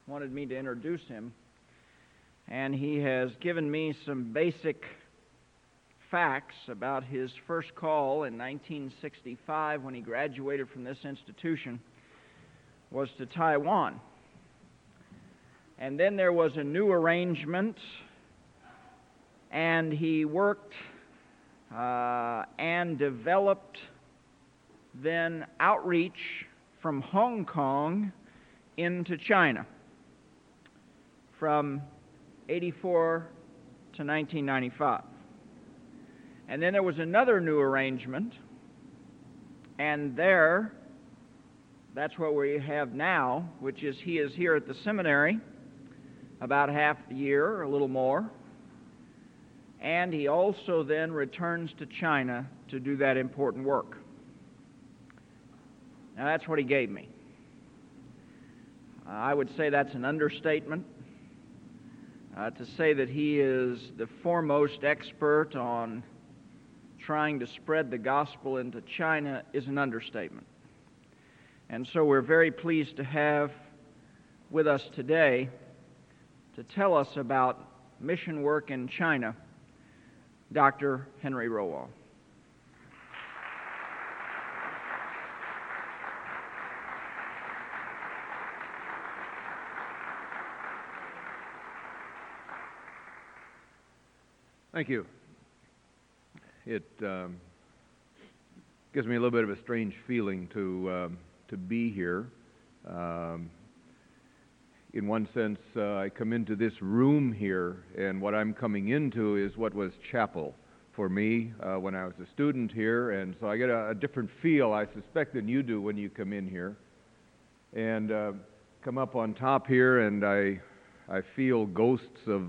wanted me to introduce him, and he has given me some basic facts about his first call in 1965 when he graduated from this institution was to Taiwan. And then there was a new arrangement, and he worked and developed then outreach from Hong Kong into China from 84 to 1995. And then there was another new arrangement, and that's what we have now, which is he is here at the seminary about half the year, a little more, and he also then returns to China to do that important work. Now that's what he gave me. I would say that's an understatement. To say that he is the foremost expert on trying to spread the gospel into China is an understatement. And so we're very pleased to have with us today to tell us about mission work in China, Dr. Henry Rowall. Thank you. It gives me a little bit of a strange feeling to be here. In one sense, I come into this room here, and what I'm coming into is what was chapel for me when I was a student here, and so I get a different feel, I suspect, than you do when you come in here. And come up on top here, and I feel ghosts of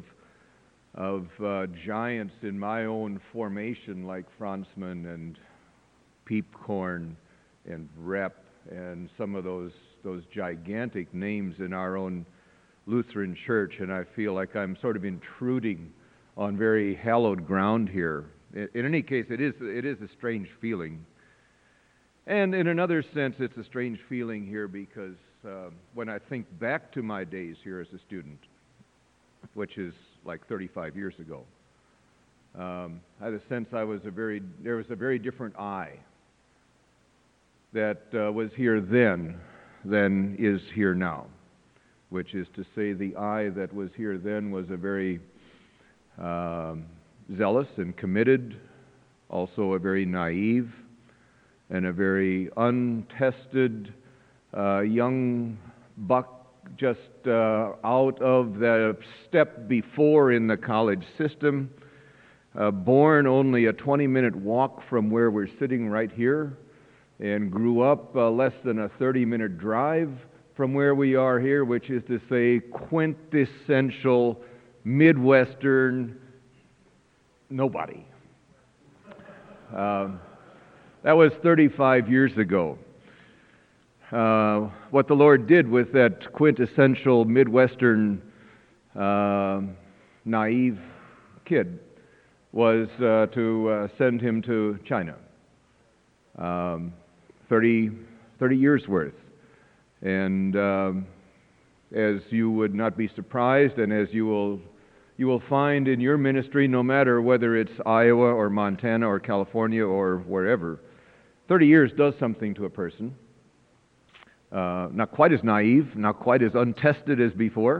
giants in my own formation, like Franzmann and Peepcorn and Rep and some of those gigantic names in our own Lutheran church, and I feel like I'm sort of intruding on very hallowed ground here. In any case, it is a strange feeling. And in another sense, it's a strange feeling here because when I think back to my days here as a student, which is like 35 years ago, I had a sense there was a very different I that was here then than is here now, which is to say the I that was here then was a very zealous and committed, also a very naive and a very untested young buck just out of the step before in the college system, born only a 20-minute walk from where we're sitting right here, and grew up less than a 30-minute drive from where we are here, which is to say quintessential Midwestern nobody. That was 35 years ago. What the Lord did with that quintessential Midwestern naive kid was to send him to China. 30 years worth. And as you would not be surprised, and as you will find in your ministry, no matter whether it's Iowa or Montana or California or wherever, 30 years does something to a person. Not quite as naive, not quite as untested as before.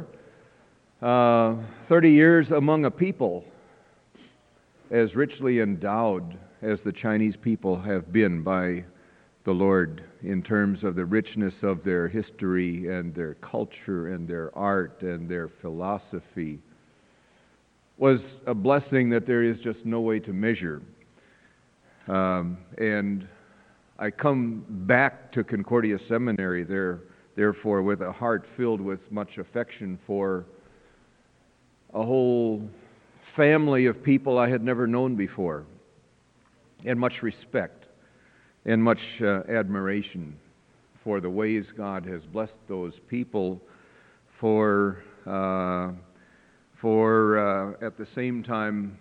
30 years among a people as richly endowed as the Chinese people have been by the Lord in terms of the richness of their history and their culture and their art and their philosophy was a blessing that there is just no way to measure. And I come back to Concordia Seminary therefore with a heart filled with much affection for a whole family of people I had never known before, and much respect and much admiration for the ways God has blessed those people, for at the same time,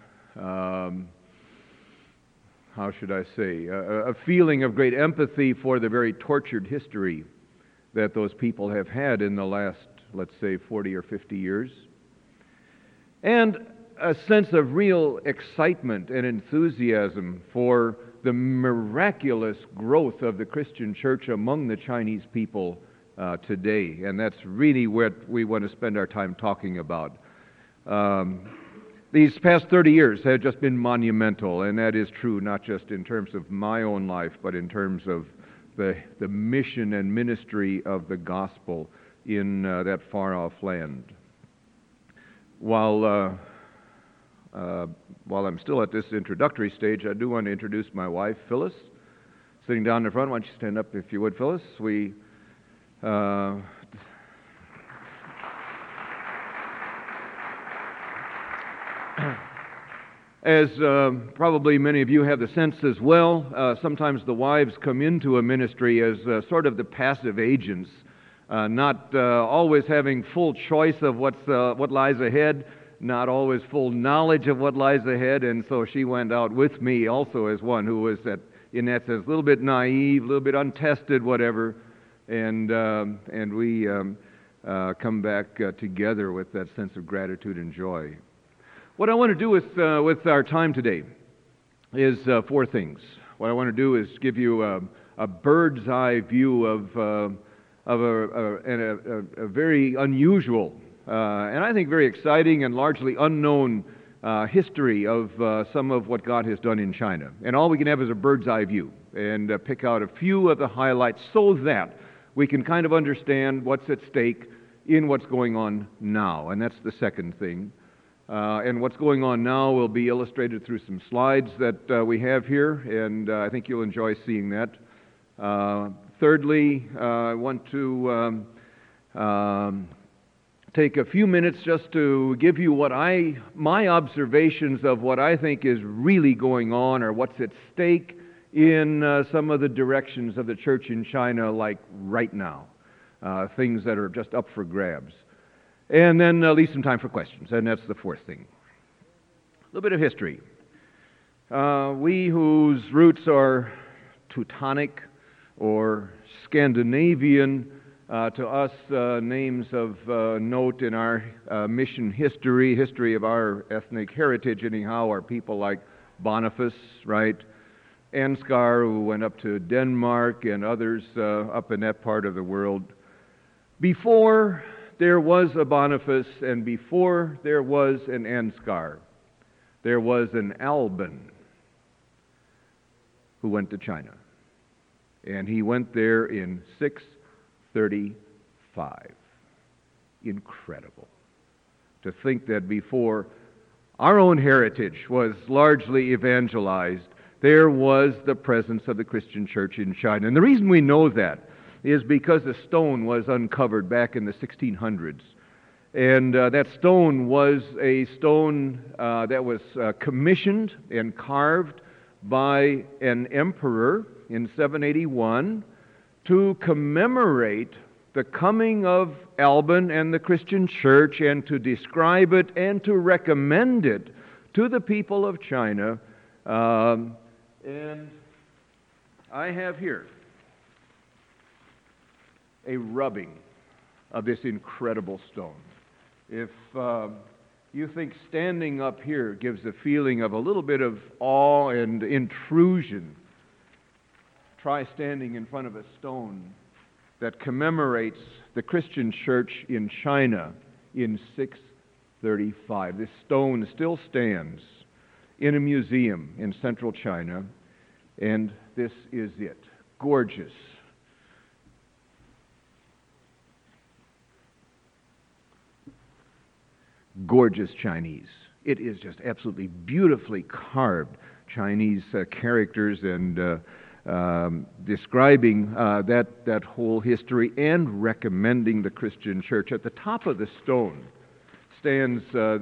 how should I say, a feeling of great empathy for the very tortured history that those people have had in the last let's say, 40 or 50 years. And a sense of real excitement and enthusiasm for the miraculous growth of the Christian church among the Chinese people today. And that's really what we want to spend our time talking about. These past 30 years have just been monumental, and that is true not just in terms of my own life, but in terms of the mission and ministry of the gospel in that far-off land. While I'm still at this introductory stage, I do want to introduce my wife, Phyllis, sitting down in the front. Why don't you stand up, if you would, Phyllis? As probably many of you have the sense as well, sometimes the wives come into a ministry as sort of the passive agents, not always having full choice of what lies ahead, not always full knowledge of what lies ahead, and so she went out with me also as one who was, in that sense, a little bit naive, a little bit untested, whatever, and we come back together with that sense of gratitude and joy. What I want to do with our time today is four things. What I want to do is give you a bird's eye view of a very unusual and I think very exciting and largely unknown history of some of what God has done in China. And all we can have is a bird's eye view and pick out a few of the highlights so that we can kind of understand what's at stake in what's going on now. And that's the second thing. And what's going on now will be illustrated through some slides that we have here, and I think you'll enjoy seeing that. Thirdly, I want to take a few minutes just to give you my observations of what I think is really going on or what's at stake in some of the directions of the church in China, like right now, things that are just up for grabs. And then leave some time for questions, and that's the fourth thing. A little bit of history. We whose roots are Teutonic or Scandinavian, to us names of note in our mission history of our ethnic heritage anyhow, are people like Boniface, right? Ansgar, who went up to Denmark, and others up in that part of the world. Before there was a Boniface, and before there was an Ansgar, there was an Alban who went to China. And he went there in 635. Incredible. To think that before our own heritage was largely evangelized, there was the presence of the Christian church in China. And the reason we know that is because a stone was uncovered back in the 1600s. And that stone was a stone that was commissioned and carved by an emperor in 781 to commemorate the coming of Alban and the Christian church, and to describe it and to recommend it to the people of China. And I have here a rubbing of this incredible stone. If you think standing up here gives a feeling of a little bit of awe and intrusion, try standing in front of a stone that commemorates the Christian church in China in 635. This stone still stands in a museum in central China, and this is it. Gorgeous. Gorgeous Chinese. It is just absolutely beautifully carved Chinese characters and describing that whole history and recommending the Christian church. At the top of the stone stands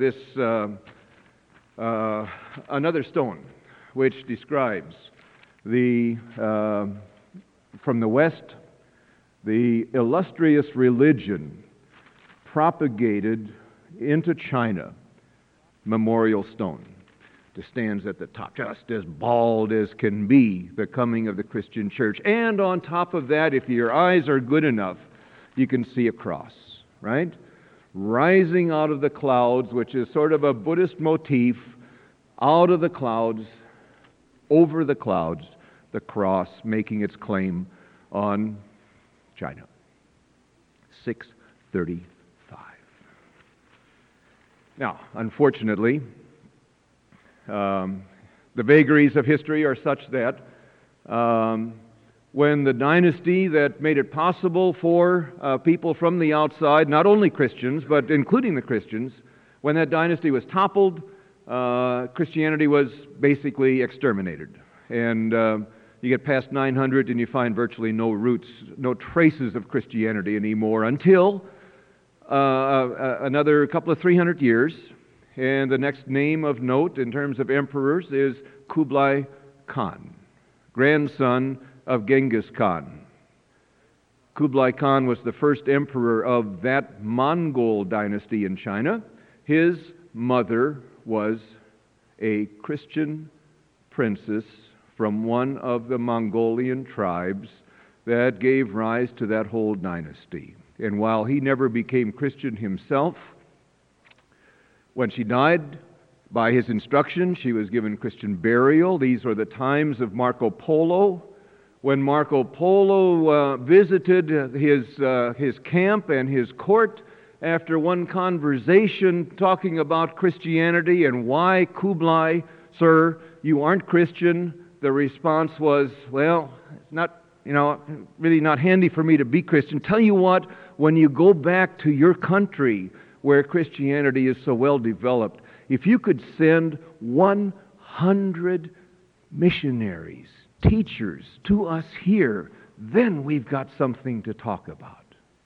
another stone which describes from the West, the illustrious religion propagated into China, memorial stone. It stands at the top, just as bald as can be, the coming of the Christian church. And on top of that, if your eyes are good enough, you can see a cross, right? Rising out of the clouds, which is sort of a Buddhist motif, out of the clouds, over the clouds, the cross making its claim on China. 635. Now, unfortunately, the vagaries of history are such that when the dynasty that made it possible for people from the outside, not only Christians, but including the Christians, when that dynasty was toppled, Christianity was basically exterminated. And you get past 900 and you find virtually no roots, no traces of Christianity anymore until another couple of 300 years. And the next name of note in terms of emperors is Kublai Khan, grandson of Genghis Khan. Kublai Khan was the first emperor of that Mongol dynasty in China. His mother was a Christian princess from one of the Mongolian tribes that gave rise to that whole dynasty. And while he never became Christian himself, when she died, by his instruction, she was given Christian burial. These were the times of Marco Polo. When Marco Polo visited his camp and his court, after one conversation talking about Christianity and why Kublai, sir, you aren't Christian, the response was, well, it's not, really not handy for me to be Christian. Tell you what, when you go back to your country where Christianity is so well developed, if you could send 100 missionaries, teachers to us here, then we've got something to talk about.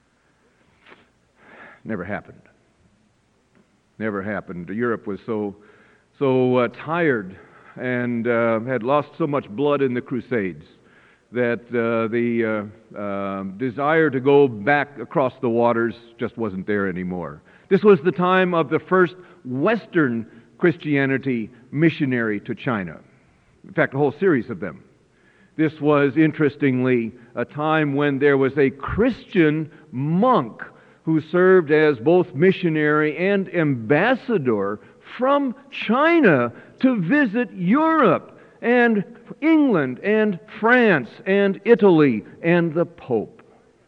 Never happened. Never happened. Europe was so tired and had lost so much blood in the Crusades that the desire to go back across the waters just wasn't there anymore. This was the time of the first Western Christianity missionary to China. In fact, a whole series of them. This was, interestingly, a time when there was a Christian monk who served as both missionary and ambassador from China to visit Europe and England and France and Italy and the Pope,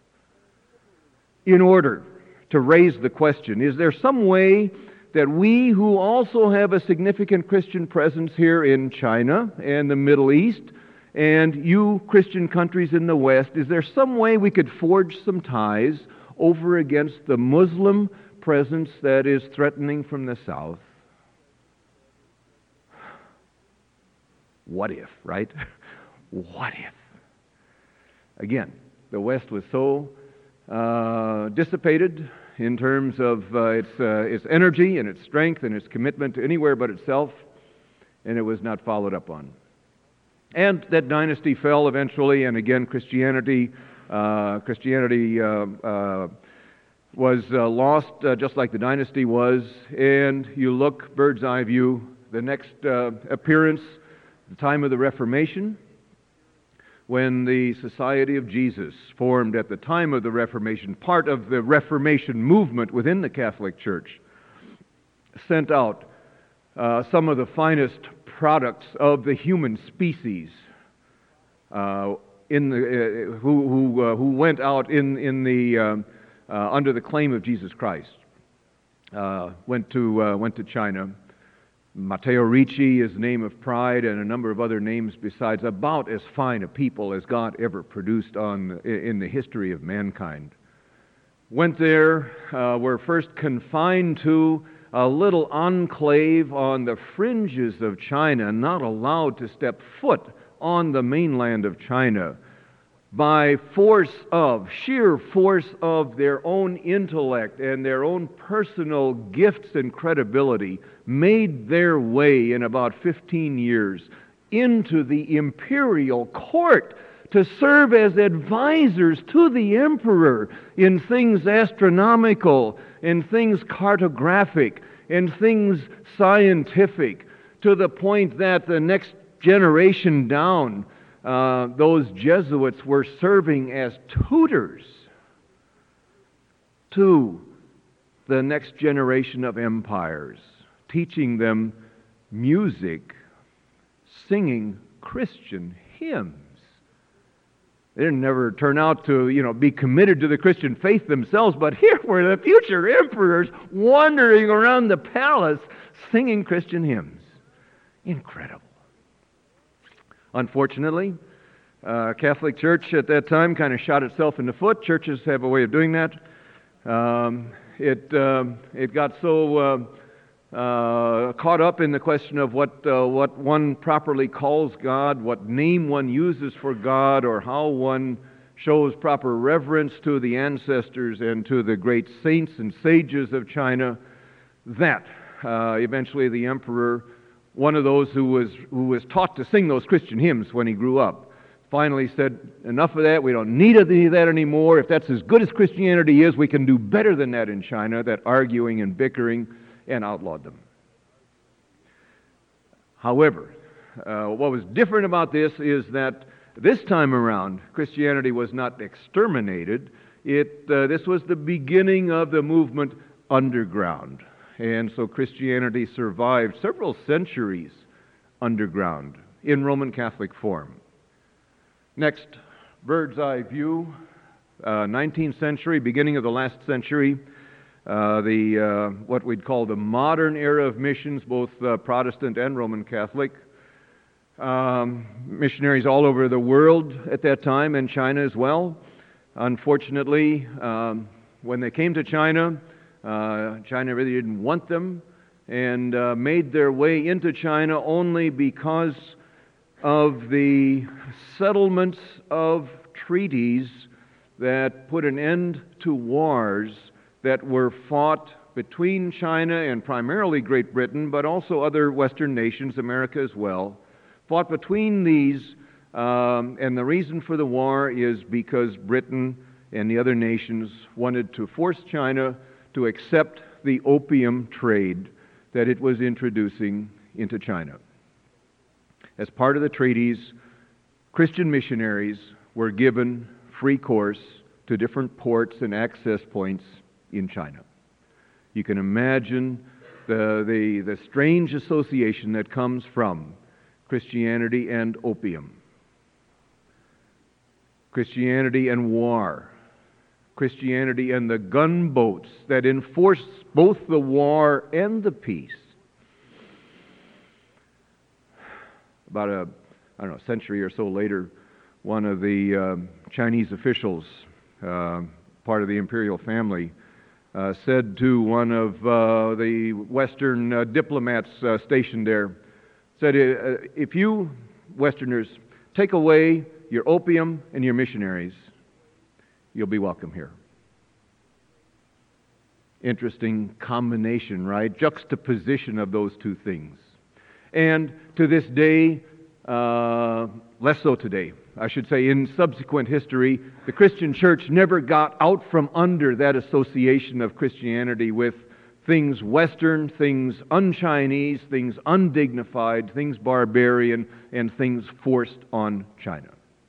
in order to raise the question, is there some way that we who also have a significant Christian presence here in China and the Middle East, and you Christian countries in the West, is there some way we could forge some ties over against the Muslim presence that is threatening from the South? What if, right? What if? Again, the West was so dissipated in terms of its energy and its strength and its commitment to anywhere but itself, and it was not followed up on. And that dynasty fell eventually, and again Christianity was lost just like the dynasty was. And you look, bird's eye view, the next appearance, the time of the Reformation, when the Society of Jesus formed at the time of the Reformation, part of the Reformation movement within the Catholic Church, sent out some of the finest products of the human species who went out under the claim of Jesus Christ. Went to China. Matteo Ricci is the name of pride, and a number of other names besides. About as fine a people as God ever produced in the history of mankind. Went there, were first confined to a little enclave on the fringes of China, not allowed to step foot on the mainland of China. By sheer force of their own intellect and their own personal gifts and credibility, made their way in about 15 years into the imperial court to serve as advisors to the emperor in things astronomical, in things cartographic, in things scientific, to the point that the next generation down, those Jesuits were serving as tutors to the next generation of empires, teaching them music, singing Christian hymns. They didn't never turn out to, be committed to the Christian faith themselves, but here were the future emperors wandering around the palace singing Christian hymns. Incredible. Unfortunately, Catholic Church at that time kind of shot itself in the foot. Churches have a way of doing that. It got so caught up in the question of what one properly calls God, what name one uses for God, or how one shows proper reverence to the ancestors and to the great saints and sages of China, that eventually the emperor, one of those who was taught to sing those Christian hymns when he grew up, finally said, enough of that, we don't need any of that anymore. If that's as good as Christianity is, we can do better than that in China, that arguing and bickering, and outlawed them. However, what was different about this is that this time around, Christianity was not exterminated. This was the beginning of the movement underground. And so Christianity survived several centuries underground in Roman Catholic form. Next, bird's eye view, 19th century, beginning of the last century, what we'd call the modern era of missions, both Protestant and Roman Catholic. Missionaries all over the world at that time, and China as well. Unfortunately, when they came to China, China really didn't want them, and made their way into China only because of the settlements of treaties that put an end to wars that were fought between China and primarily Great Britain, but also other Western nations, America as well, fought between these, and the reason for the war is because Britain and the other nations wanted to force China to accept the opium trade that it was introducing into China. As part of the treaties, Christian missionaries were given free course to different ports and access points in China. You can imagine the strange association that comes from Christianity and opium, Christianity and war, Christianity and the gunboats that enforce both the war and the peace. About a century or so later, one of the Chinese officials, part of the imperial family, said to one of the Western diplomats stationed there, said, if you Westerners take away your opium and your missionaries, you'll be welcome here. Interesting combination, right? Juxtaposition of those two things. And to this day, less so today, I should say, in subsequent history, the Christian church never got out from under that association of Christianity with things Western, things un-Chinese, things undignified, things barbarian, and things forced on China.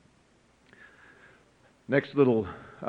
Next little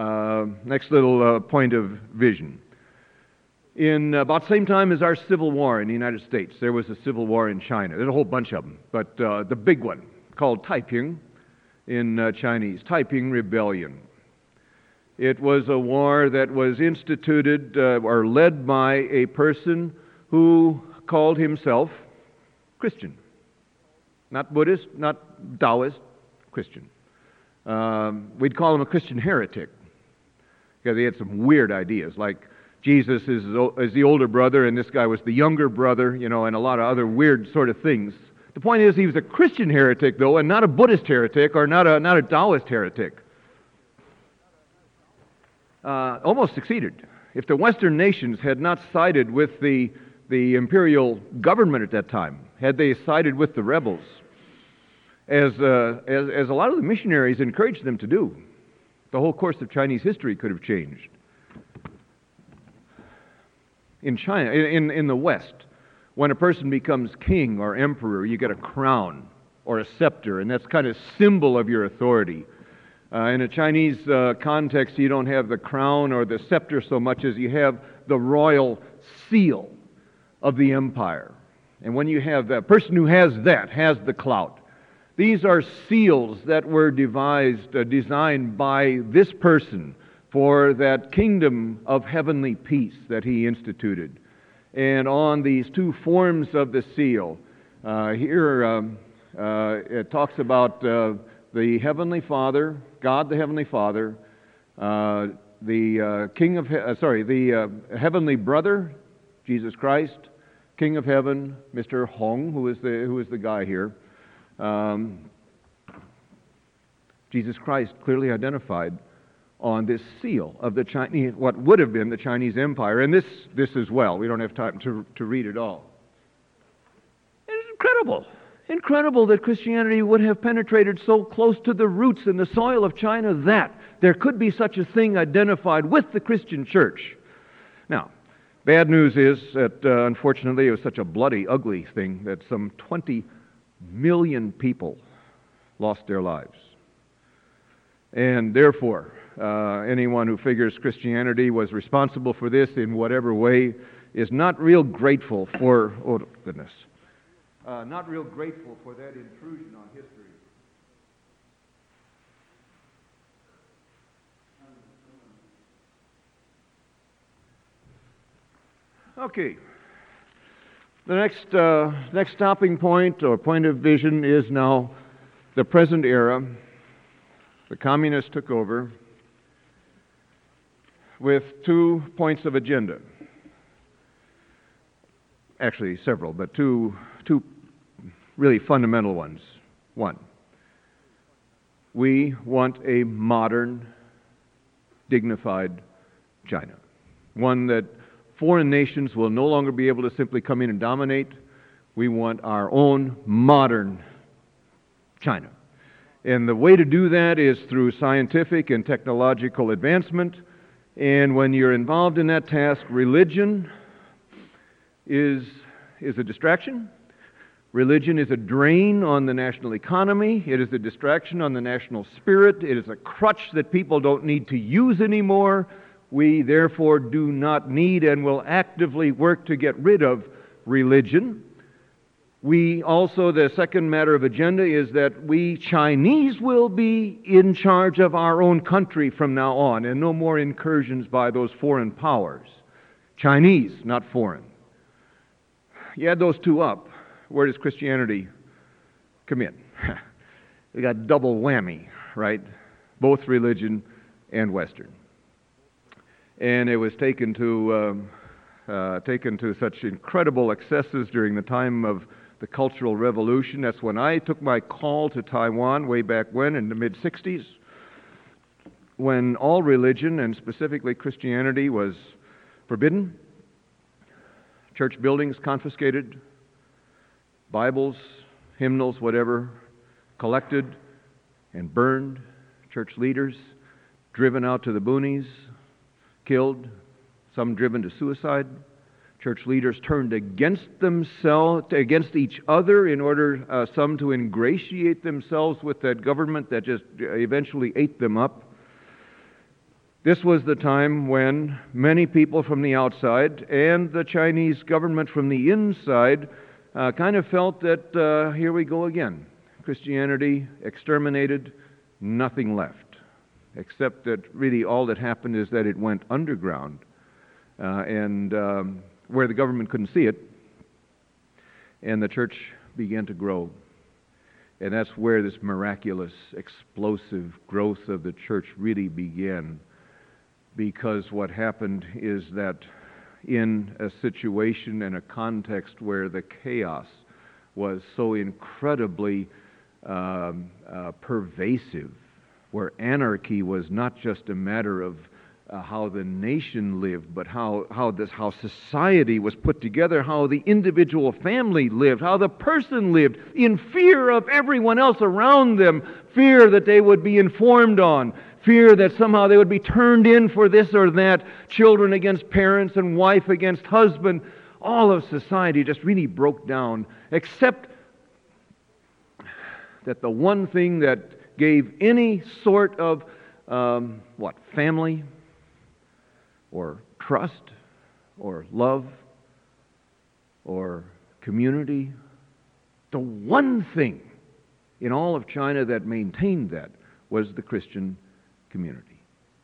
point of vision. In about the same time as our Civil War in the United States, there was a civil war in China. There's a whole bunch of them, but the big one, called Taiping in Chinese, Taiping Rebellion. It was a war that was instituted or led by a person who called himself Christian. Not Buddhist, not Taoist, Christian. We'd call him a Christian heretic because he had some weird ideas, like Jesus is the older brother and this guy was the younger brother, and a lot of other weird sort of things. The point is he was a Christian heretic, though, and not a Buddhist heretic or not a Taoist heretic. Almost succeeded. If the Western nations had not sided with the imperial government at that time, had they sided with the rebels, as a lot of the missionaries encouraged them to do, the whole course of Chinese history could have changed. In China, in the West, when a person becomes king or emperor, you get a crown or a scepter, and that's kind of symbol of your authority. In a Chinese context, you don't have the crown or the scepter so much as you have the royal seal of the empire. And when you have that, person who has that has the clout. These are seals that were designed by this person for that kingdom of heavenly peace that he instituted. And on these two forms of the seal, it talks about the Heavenly Father, God the Heavenly Father, the Heavenly Brother, Jesus Christ, King of Heaven, Mr. Hong, who is the guy here. Jesus Christ clearly identified on this seal of the Chinese, what would have been the Chinese Empire, and this as well. We don't have time to read it all. It's incredible that Christianity would have penetrated so close to the roots in the soil of China that there could be such a thing identified with the Christian church. Now, bad news is that unfortunately it was such a bloody, ugly thing that some 20 million people lost their lives. And therefore, anyone who figures Christianity was responsible for this in whatever way is not real grateful for, not real grateful for that intrusion on history. Okay. The next stopping point or point of vision is now the present era. The communists took over with 2 points of agenda. Actually, several, but two really fundamental ones. One, we want a modern, dignified China. One that foreign nations will no longer be able to simply come in and dominate. We want our own modern China. And the way to do that is through scientific and technological advancement. And when you're involved in that task, religion is a distraction. Religion is a drain on the national economy. It is a distraction on the national spirit. It is a crutch that people don't need to use anymore. We therefore do not need and will actively work to get rid of religion. We also, the second matter of agenda is that we Chinese will be in charge of our own country from now on, and no more incursions by those foreign powers. Chinese, not foreign. You add those two up, where does Christianity come in? We got double whammy, right? Both religion and Western. And it was taken to such incredible excesses during the time of the Cultural Revolution. That's when I took my call to Taiwan way back when, in the mid-'60s, when all religion, and specifically Christianity, was forbidden, church buildings confiscated, Bibles, hymnals, whatever, collected and burned, church leaders driven out to the boonies, killed, some driven to suicide. Church leaders turned against themselves, against each other, in order some to ingratiate themselves with that government that just eventually ate them up. This was the time when many people from the outside and the Chinese government from the inside kind of felt that here we go again. Christianity exterminated, nothing left, except that really all that happened is that it went underground and where the government couldn't see it, and the church began to grow. And that's where this miraculous, explosive growth of the church really began, because what happened is that in a situation and a context where the chaos was so incredibly pervasive, where anarchy was not just a matter of how the nation lived, but how society was put together, how the individual family lived, how the person lived in fear of everyone else around them, fear that they would be informed on, fear that somehow they would be turned in for this or that, children against parents and wife against husband. All of society just really broke down, except that the one thing that gave any sort of, family or trust or love or community. The one thing in all of China that maintained that was the Christian community.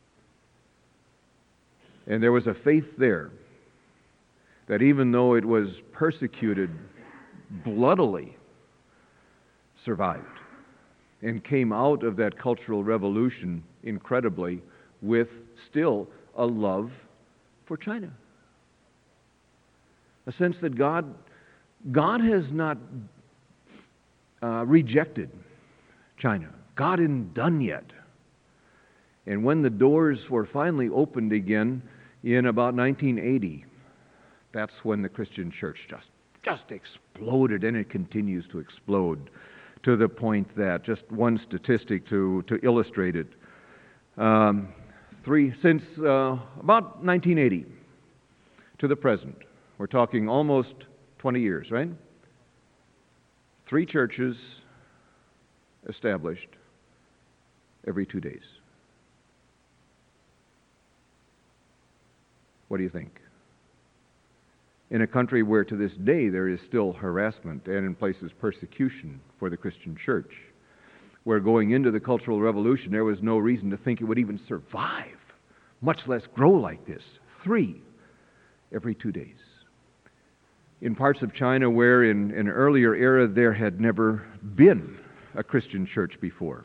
And there was a faith there that even though it was persecuted, bloodily survived and came out of that Cultural Revolution incredibly with still a love for China. A sense that God has not rejected China. God isn't done yet. And when the doors were finally opened again in about 1980, that's when the Christian church just exploded, and it continues to explode to the point that, just one statistic to illustrate it, since about 1980 to the present, we're talking almost 20 years, right? 3 churches established every 2 days. What do you think? In a country where to this day there is still harassment and in places persecution for the Christian church, where going into the Cultural Revolution there was no reason to think it would even survive, much less grow like this. 3 every 2 days. In parts of China where in an earlier era there had never been a Christian church before.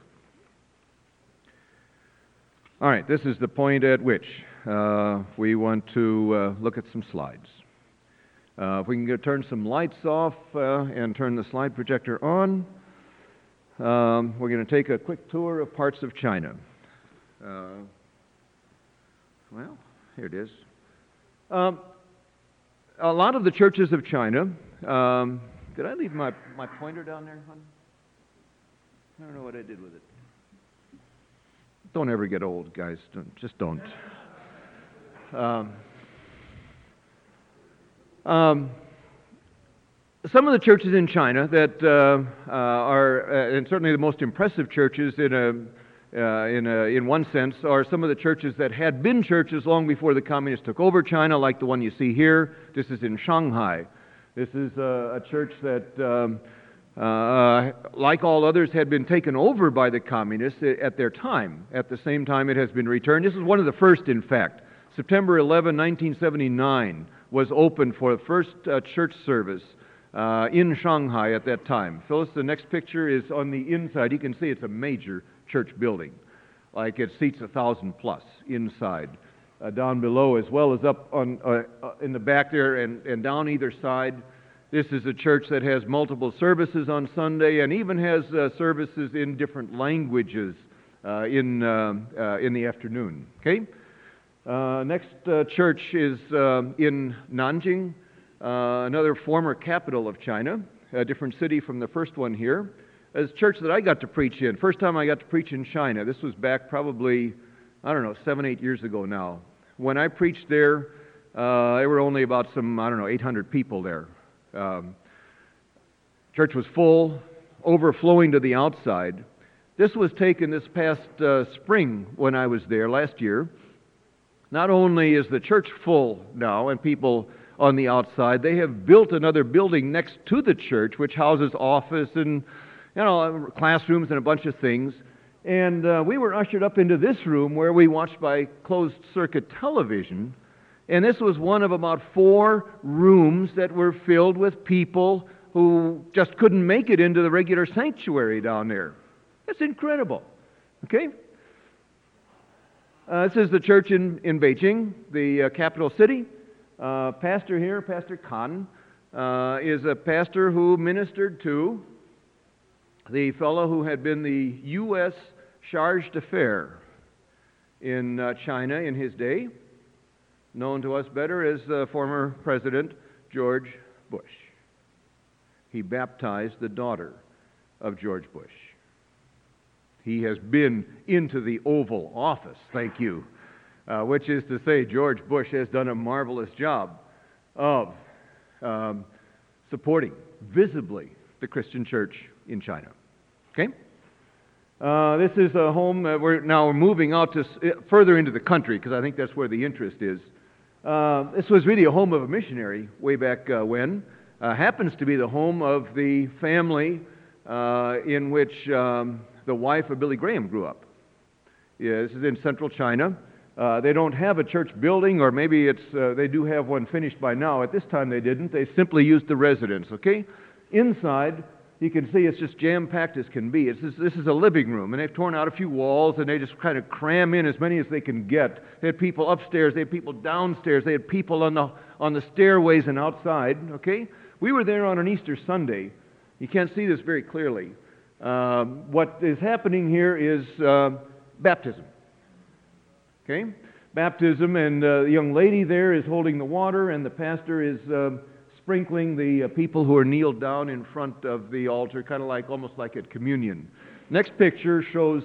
All right, this is the point at which we want to look at some slides. If we can turn some lights off and turn the slide projector on, we're going to take a quick tour of parts of China. Well, here it is. A lot of the churches of China, did I leave my pointer down there, hon? I don't know what I did with it. Don't ever get old, guys. Just don't. Some of the churches in China that are, and certainly the most impressive churches in one sense, are some of the churches that had been churches long before the communists took over China, like the one you see here. This is in Shanghai. This is a church that, like all others, had been taken over by the communists at their time. At the same time, it has been returned. This is one of the first, in fact. September 11, 1979 was opened for the first church service in Shanghai at that time. Phyllis, the next picture is on the inside. You can see it's a major church building. Like it seats 1,000 plus inside. Down below, as well as up on in the back there and down either side. This is a church that has multiple services on Sunday and even has services in different languages in the afternoon. Okay? Next church is in Nanjing, another former capital of China, a different city from the first one here. It's a church that I got to preach in. First time I got to preach in China. This was back probably, 7, 8 years ago now. When I preached there, there were only about 800 people there. Church was full, overflowing to the outside. This was taken this past spring when I was there last year. Not only is the church full now and people on the outside, they have built another building next to the church which houses office and classrooms and a bunch of things. And we were ushered up into this room where we watched by closed circuit television. And this was one of about 4 rooms that were filled with people who just couldn't make it into the regular sanctuary down there. That's incredible. Okay? This is the church in Beijing, the capital city. Pastor here, Pastor Kan, is a pastor who ministered to the fellow who had been the U.S. charge d'affaires in China in his day, known to us better as former President George Bush. He baptized the daughter of George Bush. He has been into the Oval Office, thank you, which is to say George Bush has done a marvelous job of supporting visibly the Christian church in China. Okay? This is a home. We're moving out to further into the country because I think that's where the interest is. This was really a home of a missionary way back when. Happens to be the home of the family in which the wife of Billy Graham grew up. Yeah, this is in central China. They don't have a church building, or maybe they do have one finished by now. At this time they didn't. They simply used the residence, okay? Inside, you can see it's just jam-packed as can be. This is a living room, and they've torn out a few walls, and they just kind of cram in as many as they can get. They had people upstairs, they had people downstairs, they had people on the stairways and outside, okay? We were there on an Easter Sunday. You can't see this very clearly. What is happening here is baptism. Okay? Baptism, and the young lady there is holding the water, and the pastor is sprinkling the people who are kneeled down in front of the altar, kind of like, almost like at communion. Next picture shows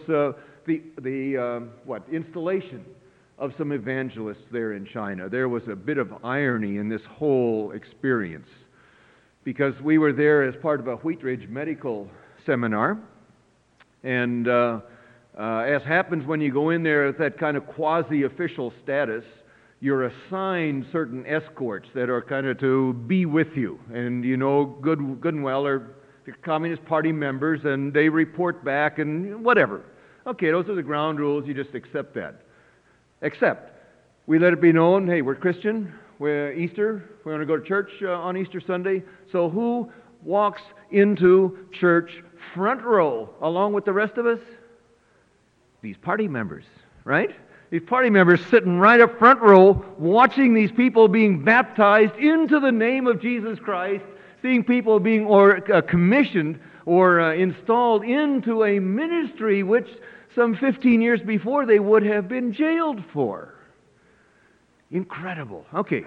the installation of some evangelists there in China. There was a bit of irony in this whole experience, because we were there as part of a Wheat Ridge medical seminar, and as happens when you go in there at that kind of quasi-official status, you're assigned certain escorts that are kind of to be with you. And you know, good and well, are the Communist Party members, and they report back and whatever. Okay, those are the ground rules. You just accept that. Except, we let it be known, hey, we're Christian, we're Easter, we're going to go to church on Easter Sunday. So who walks into church front row along with the rest of us? These party members, right? These party members sitting right up front row, watching these people being baptized into the name of Jesus Christ, seeing people being commissioned or installed into a ministry which some 15 years before they would have been jailed for. Incredible. Okay.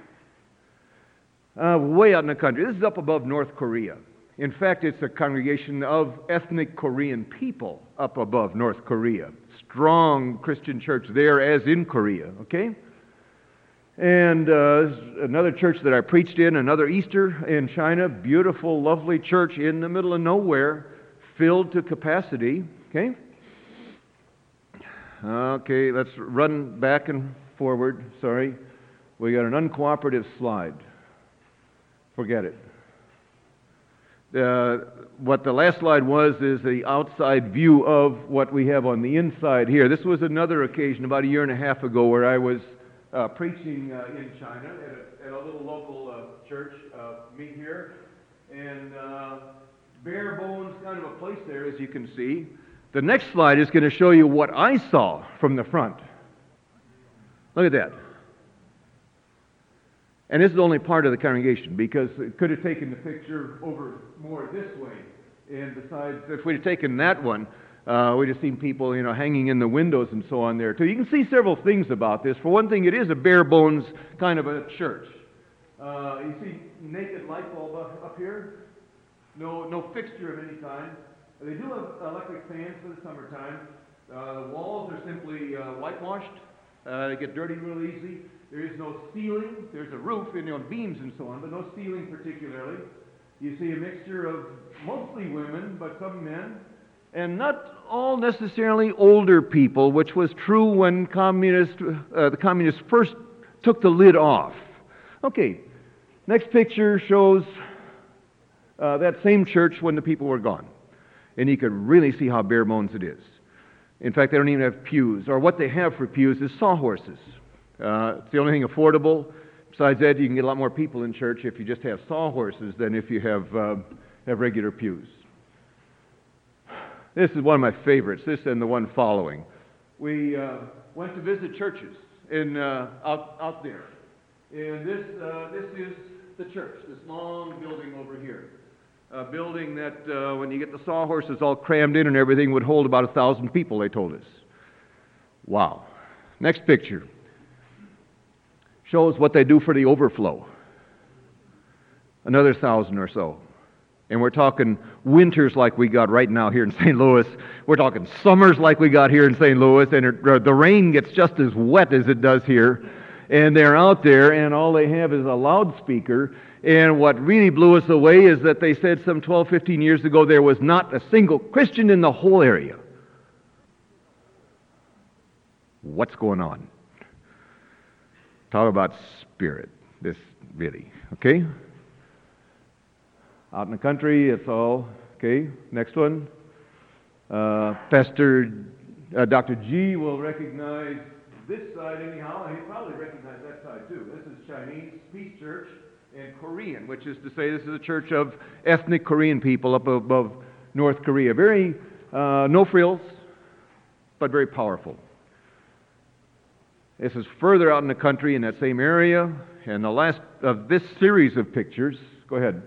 Way out in the country. This is up above North Korea. In fact, it's a congregation of ethnic Korean people up above North Korea. Strong Christian church there as in Korea, okay? And another church that I preached in, another Easter in China, beautiful, lovely church in the middle of nowhere, filled to capacity, okay? Okay, let's run back and forward. Sorry. We got an uncooperative slide. Forget it. What the last slide was is the outside view of what we have on the inside here. This was another occasion about a year and a half ago where I was preaching in China at a little local church, meet here, and bare bones kind of a place there, as you can see. The next slide is going to show you what I saw from the front. Look at that. And this is only part of the congregation, because it could have taken the picture over more this way. And besides, if we'd have taken that one, we'd have seen people, hanging in the windows and so on there too. You can see several things about this. For one thing, it is a bare bones kind of a church. You see naked light bulb up here. No fixture of any kind. They do have electric fans for the summertime. The walls are simply whitewashed. They get dirty real easy. There is no ceiling. There's a roof and beams and so on, but no ceiling particularly. You see a mixture of mostly women, but some men, and not all necessarily older people, which was true when the communists first took the lid off. Okay, next picture shows that same church when the people were gone. And you can really see how bare bones it is. In fact, they don't even have pews, or what they have for pews is sawhorses. It's the only thing affordable. Besides that, you can get a lot more people in church if you just have sawhorses than if you have regular pews. This is one of my favorites, this and the one following. We went to visit churches out there. And this is the church, this long building over here. A building that, when you get the sawhorses all crammed in and everything, would hold about 1,000 people, they told us. Wow. Next picture shows what they do for the overflow. Another 1,000 or so. And we're talking winters like we got right now here in St. Louis. We're talking summers like we got here in St. Louis, and the rain gets just as wet as it does here. And they're out there, and all they have is a loudspeaker. And what really blew us away is that they said some 12, 15 years ago there was not a single Christian in the whole area. What's going on? Talk about spirit, this really, okay? Out in the country, it's all, okay? Next one. Pastor Dr. G will recognize this side anyhow, and he'll probably recognize that side too. This is Chinese Peace Church and Korean, which is to say this is a church of ethnic Korean people up above North Korea. Very, no frills, but very powerful. This is further out in the country in that same area, and the last of this series of pictures, go ahead.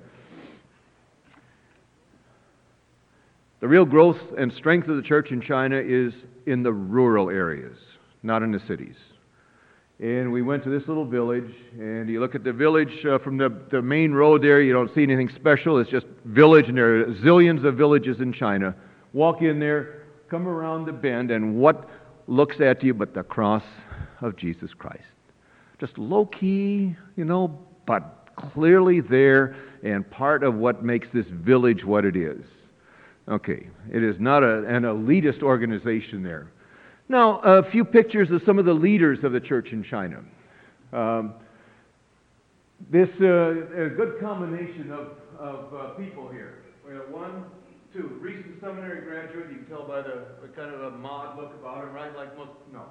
The real growth and strength of the church in China is in the rural areas, not in the cities. And we went to this little village, and you look at the village from the main road there, you don't see anything special. It's just village, and there are zillions of villages in China. Walk in there, come around the bend, and what looks at you but the cross of Jesus Christ? Just low-key, but clearly there, and part of what makes this village what it is. Okay, it is not an elitist organization there. Now, a few pictures of some of the leaders of the church in China. This a good combination of people here. We have 1, 2, recent seminary graduate. You can tell by the kind of a mod look about him, right? Like most, no.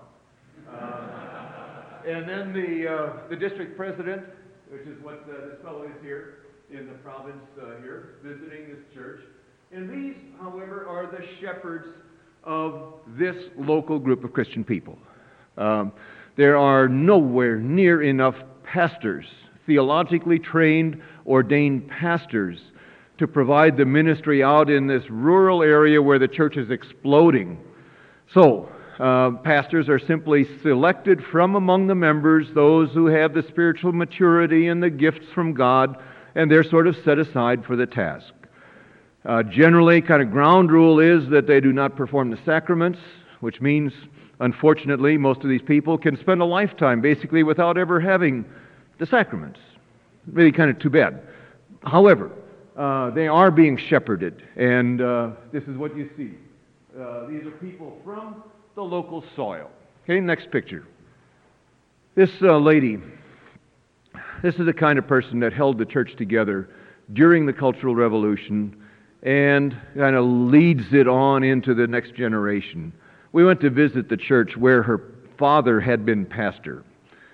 And then the district president, which is what this fellow is here in the province here, visiting this church. And these, however, are the shepherds of this local group of Christian people. There are nowhere near enough pastors, theologically trained, ordained pastors, to provide the ministry out in this rural area where the church is exploding. So, pastors are simply selected from among the members, those who have the spiritual maturity and the gifts from God, and they're sort of set aside for the task. Generally, kind of ground rule is that they do not perform the sacraments, which means, unfortunately, most of these people can spend a lifetime basically without ever having the sacraments. Really kind of too bad. However, they are being shepherded, and this is what you see. These are people from the local soil. Okay, next picture. This lady, this is the kind of person that held the church together during the Cultural Revolution and kind of leads it on into the next generation. We went to visit the church where her father had been pastor.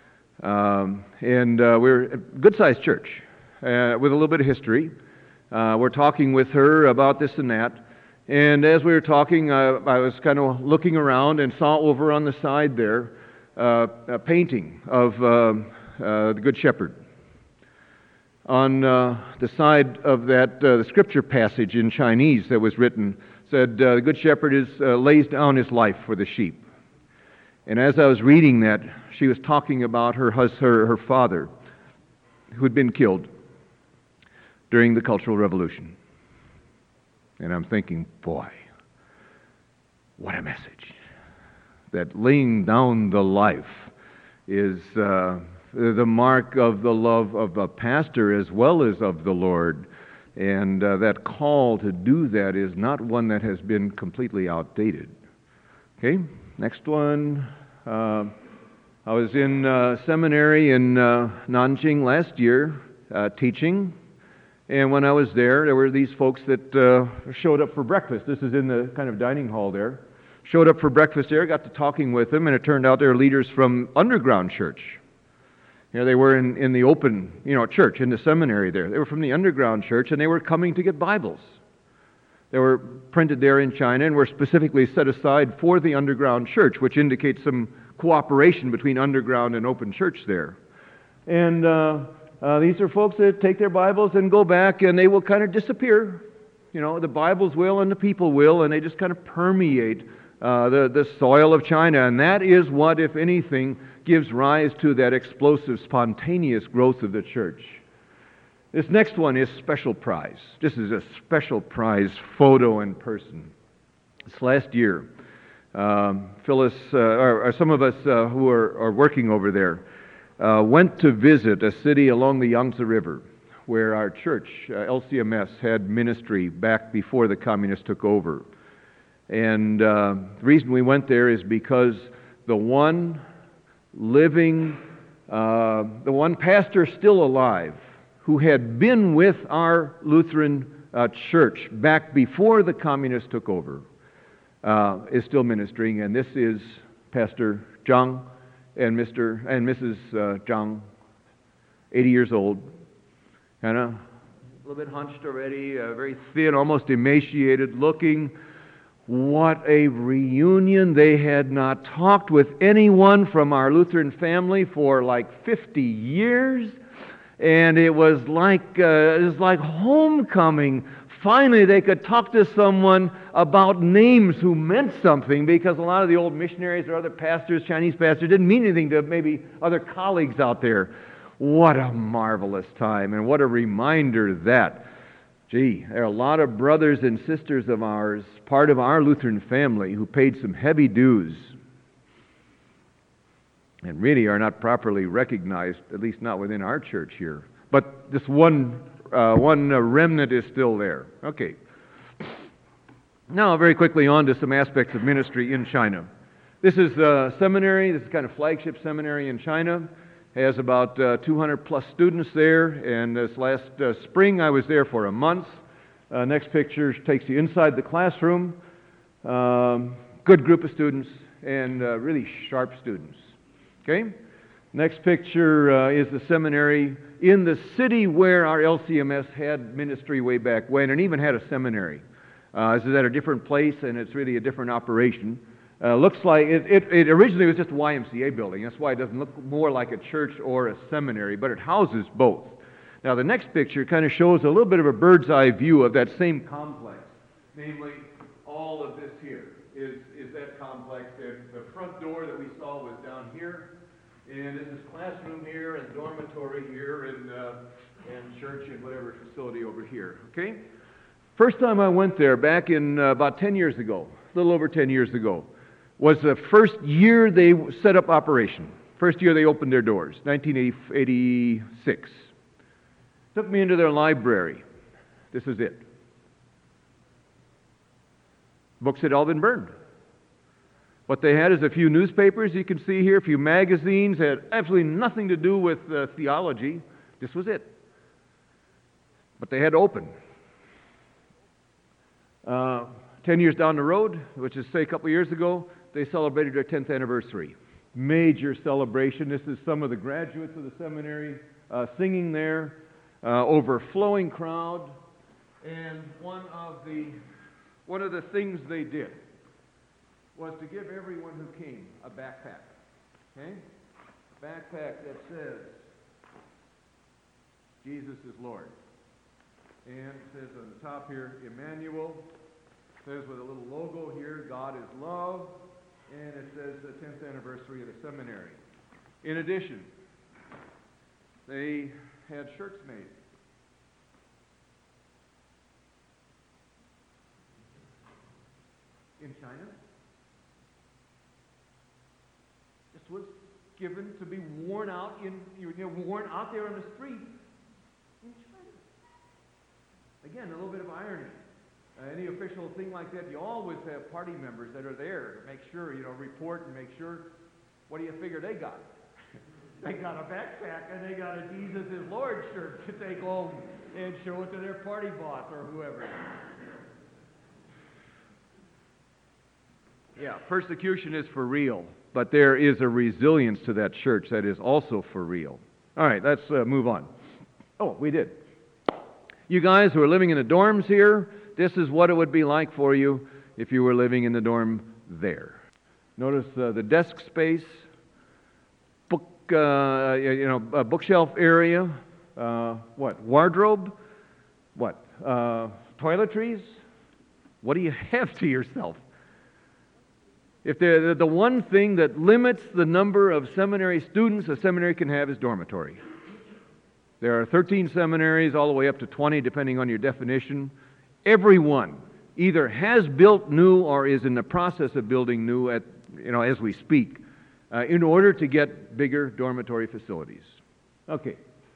We're a good-sized church with a little bit of history. We're talking with her about this and that. And as we were talking, I was kind of looking around and saw over on the side there a painting of the Good Shepherd. On the side of that, the scripture passage in Chinese that was written said, the Good Shepherd lays down his life for the sheep. And as I was reading that, she was talking about her father, who had been killed during the Cultural Revolution. And I'm thinking, boy, what a message. That laying down the life is the mark of the love of a pastor as well as of the Lord. And that call to do that is not one that has been completely outdated. Okay, next one. I was in seminary in Nanjing last year teaching. And when I was there were these folks that showed up for breakfast. This is in the kind of dining hall there. Showed up for breakfast there, got to talking with them, and it turned out they were leaders from underground church. They were in the open, church, in the seminary there. They were from the underground church, and they were coming to get Bibles. They were printed there in China and were specifically set aside for the underground church, which indicates some cooperation between underground and open church there. And these are folks that take their Bibles and go back, and they will kind of disappear. The Bibles will and the people will, and they just kind of permeate the soil of China. And that is what, if anything, gives rise to that explosive, spontaneous growth of the church. This next one is special prize. This is a special prize photo in person. This last year, Phyllis, or some of us who are working over there, went to visit a city along the Yangtze River where our church, LCMS, had ministry back before the communists took over. And the reason we went there is because the one living, the one pastor still alive who had been with our Lutheran church back before the communists took over, is still ministering, and this is Pastor Zhang and Mr. and Mrs. Zhang, 80 years old, kind of a little bit hunched already, very thin, almost emaciated looking. What a reunion. They had not talked with anyone from our Lutheran family for like 50 years. And it was like homecoming. Finally, they could talk to someone about names who meant something, because a lot of the old missionaries or other pastors, Chinese pastors, didn't mean anything to maybe other colleagues out there. What a marvelous time, and what a reminder that, gee, there are a lot of brothers and sisters of ours, part of our Lutheran family, who paid some heavy dues and really are not properly recognized, at least not within our church here. But this one remnant is still there. Okay. Now, very quickly on to some aspects of ministry in China. This is a seminary. This is kind of flagship seminary in China. Has about 200 plus students there, and this last spring I was there for a month. Next picture takes you inside the classroom. Good group of students, and really sharp students. Okay? Next picture is the seminary in the city where our LCMS had ministry way back when, and even had a seminary. This is at a different place, and it's really a different operation. Looks like it originally was just a YMCA building. That's why it doesn't look more like a church or a seminary, but it houses both. Now, the next picture kind of shows a little bit of a bird's eye view of that same complex. Namely, all of this here is that complex. The front door that we saw was down here, and this is classroom here, and dormitory here, and church and whatever facility over here. Okay? First time I went there, back in about 10 years ago, a little over 10 years ago, was the first year they set up operation. First year they opened their doors, 1986. Took me into their library. This is it. Books had all been burned. What they had is a few newspapers, you can see here, a few magazines, had absolutely nothing to do with theology. This was it. But they had to open. 10 years down the road, which is, say, a couple years ago, they celebrated their 10th anniversary. Major celebration. This is some of the graduates of the seminary singing there. Overflowing crowd. And one of the things they did was to give everyone who came a backpack. Okay? A backpack that says, Jesus is Lord. And it says on the top here, Emmanuel. It says with a little logo here, God is love. And it says the 10th anniversary of the seminary. In addition, they had shirts made. In China. This was given to be worn out worn out there on the street in China. Again, a little bit of irony. Any official thing like that, you always have party members that are there to make sure, report and make sure. What do you figure they got? They got a backpack and they got a Jesus is Lord shirt to take home and show it to their party boss or whoever. Yeah, persecution is for real, but there is a resilience to that church that is also for real. All right, let's move on. Oh, we did. You guys who are living in the dorms here, this is what it would be like for you if you were living in the dorm there. Notice the desk space, a bookshelf area, wardrobe, toiletries. What do you have to yourself? If the one thing that limits the number of seminary students a seminary can have is dormitory. There are 13 seminaries, all the way up to 20, depending on your definition. Everyone either has built new or is in the process of building new as we speak, in order to get bigger dormitory facilities. Okay.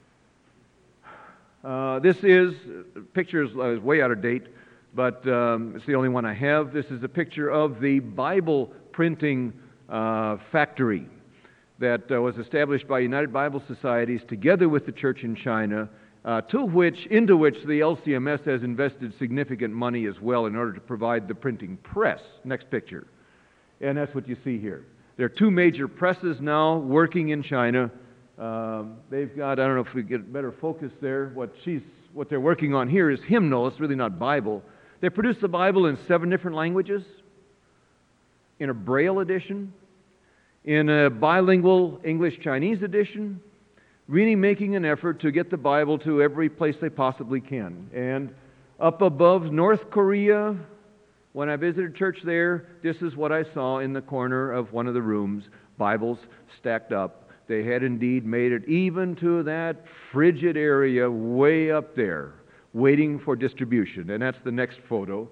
This picture is way out of date, but it's the only one I have. This is a picture of the Bible printing factory that was established by United Bible Societies together with the church in China, into which the LCMS has invested significant money as well in order to provide the printing press. Next picture. And that's what you see here. There are two major presses now working in China. They've got, I don't know if we get better focus there, what they're working on here is hymnal. It's really not Bible. They produce the Bible in 7 different languages, in a Braille edition, in a bilingual English-Chinese edition, really making an effort to get the Bible to every place they possibly can. And up above North Korea, when I visited church there, this is what I saw in the corner of one of the rooms, Bibles stacked up. They had indeed made it even to that frigid area way up there, waiting for distribution. And that's the next photo.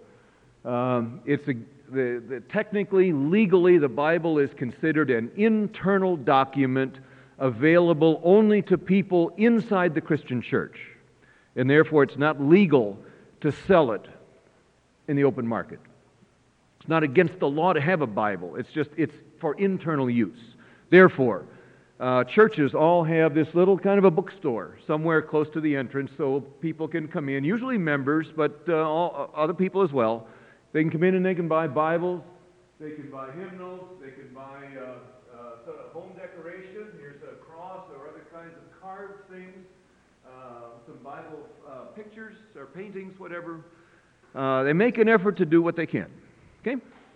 Technically, legally, the Bible is considered an internal document available only to people inside the Christian church. And therefore, it's not legal to sell it in the open market. It's not against the law to have a Bible. It's for internal use. Therefore, churches all have this little kind of a bookstore somewhere close to the entrance so people can come in, usually members, but other people as well. They can come in and they can buy Bibles, they can buy hymnals, they can buy home decoration. Here's a cross or other kinds of carved things, some Bible pictures or paintings, whatever. They make an effort to do what they can. Okay?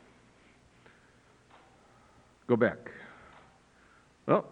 Go back. Oh.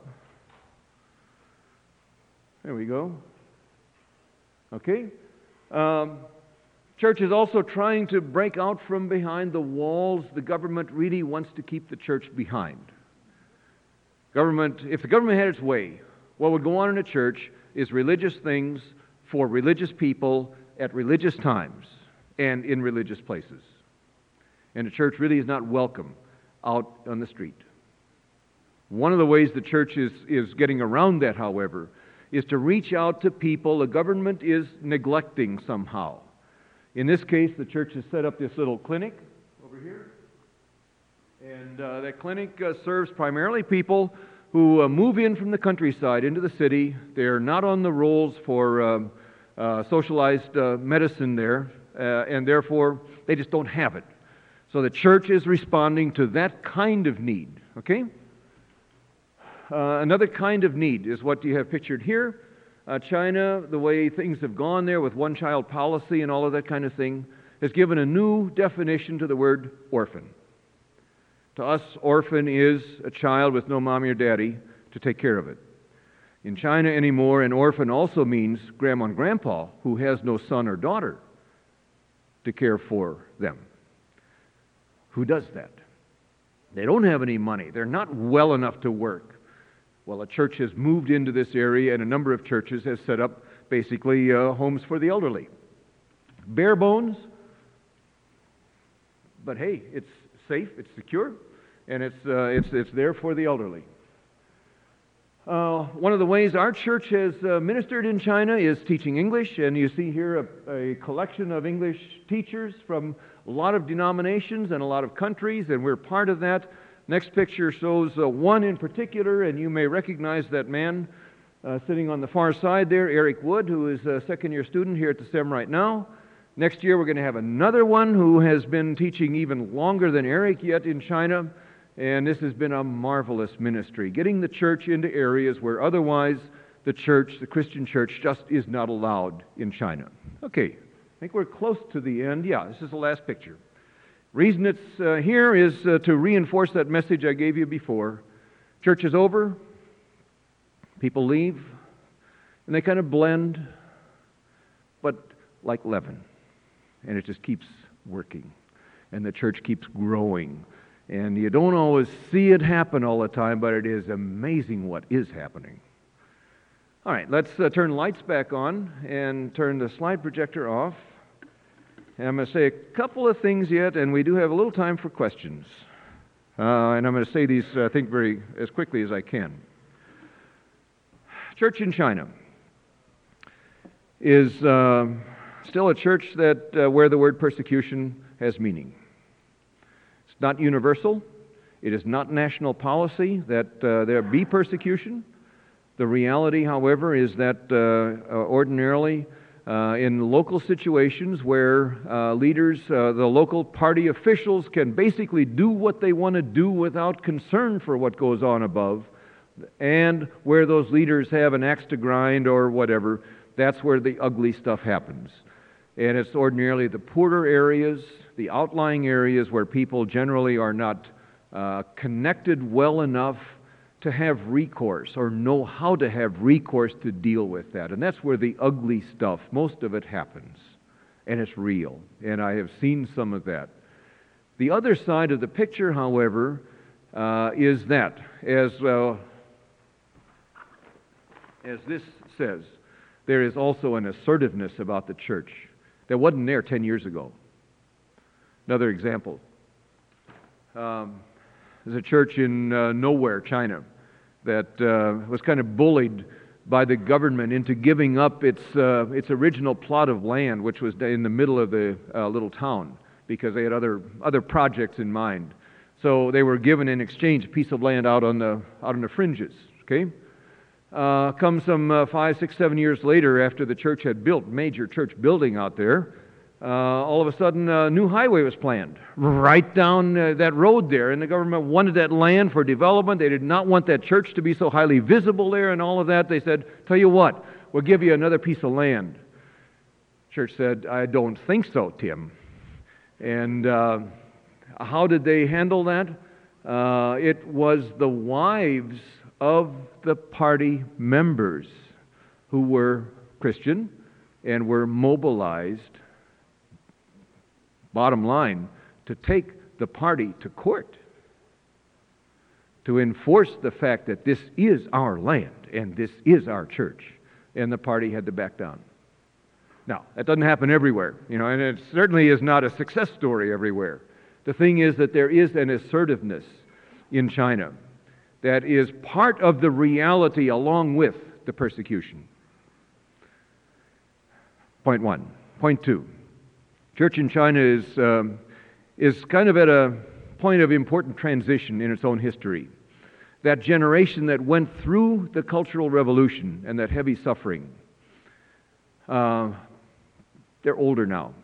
There we go. Okay. Church is also trying to break out from behind the walls the government really wants to keep the church behind. If the government had its way, what would go on in a church is religious things for religious people at religious times and in religious places. And the church really is not welcome out on the street. One of the ways the church is getting around that, however, is to reach out to people the government is neglecting somehow. In this case, the church has set up this little clinic over here. And that clinic serves primarily people who move in from the countryside into the city. They're not on the rolls for socialized medicine there, and therefore they just don't have it. So the church is responding to that kind of need, okay? Another kind of need is what you have pictured here. China, the way things have gone there with one-child policy and all of that kind of thing, has given a new definition to the word orphan. To us, orphan is a child with no mommy or daddy to take care of it. In China anymore, an orphan also means grandma and grandpa who has no son or daughter to care for them. Who does that? They don't have any money. They're not well enough to work. Well, a church has moved into this area, and a number of churches has set up basically homes for the elderly. Bare bones, but hey, it's safe, it's secure, and it's there for the elderly. One of the ways our church has ministered in China is teaching English, and you see here a collection of English teachers from a lot of denominations and a lot of countries, and we're part of that. Next picture shows one in particular, and you may recognize that man sitting on the far side there, Eric Wood, who is a second-year student here at the SEM right now. Next year we're going to have another one who has been teaching even longer than Eric yet in China, and this has been a marvelous ministry, getting the church into areas where otherwise the church, the Christian church, just is not allowed in China. Okay, I think we're close to the end. Yeah, this is the last picture. Reason it's here is to reinforce that message I gave you before. Church is over, people leave, and they kind of blend, but like leaven. And it just keeps working, and the church keeps growing. And you don't always see it happen all the time, but it is amazing what is happening. All right, let's turn lights back on and turn the slide projector off. And I'm going to say a couple of things yet, and we do have a little time for questions. And I'm going to say these, I think, as quickly as I can. Church in China is still a church that where the word persecution has meaning. It's not universal. It is not national policy that there be persecution. The reality, however, is that ordinarily in local situations where leaders, the local party officials can basically do what they want to do without concern for what goes on above, and where those leaders have an axe to grind or whatever, that's where the ugly stuff happens. And it's ordinarily the poorer areas, the outlying areas where people generally are not connected well enough to have recourse or know how to have recourse to deal with that. And that's where the ugly stuff, most of it happens. And it's real. And I have seen some of that. The other side of the picture, however, is that, as this says, there is also an assertiveness about the church that wasn't there 10 years ago. Another example. There's a church in Nowhere, China, that was kind of bullied by the government into giving up its original plot of land, which was in the middle of the little town, because they had other projects in mind. So they were given in exchange a piece of land out on the fringes. Okay. Come some 5, 6, 7 years later, after the church had built major church building out there, all of a sudden a new highway was planned right down that road there, and the government wanted that land for development. They did not want that church to be so highly visible there and all of that. They said, tell you what, we'll give you another piece of land. Church said, I don't think so, Tim. And how did they handle that? It was the wives of the party members who were Christian and were mobilized, bottom line, to take the party to court, to enforce the fact that this is our land and this is our church, and the party had to back down. Now, that doesn't happen everywhere, and it certainly is not a success story everywhere. The thing is that there is an assertiveness in China that is part of the reality along with the persecution. Point one. Point two. Church in China is kind of at a point of important transition in its own history. That generation that went through the Cultural Revolution and that heavy suffering, they're older now.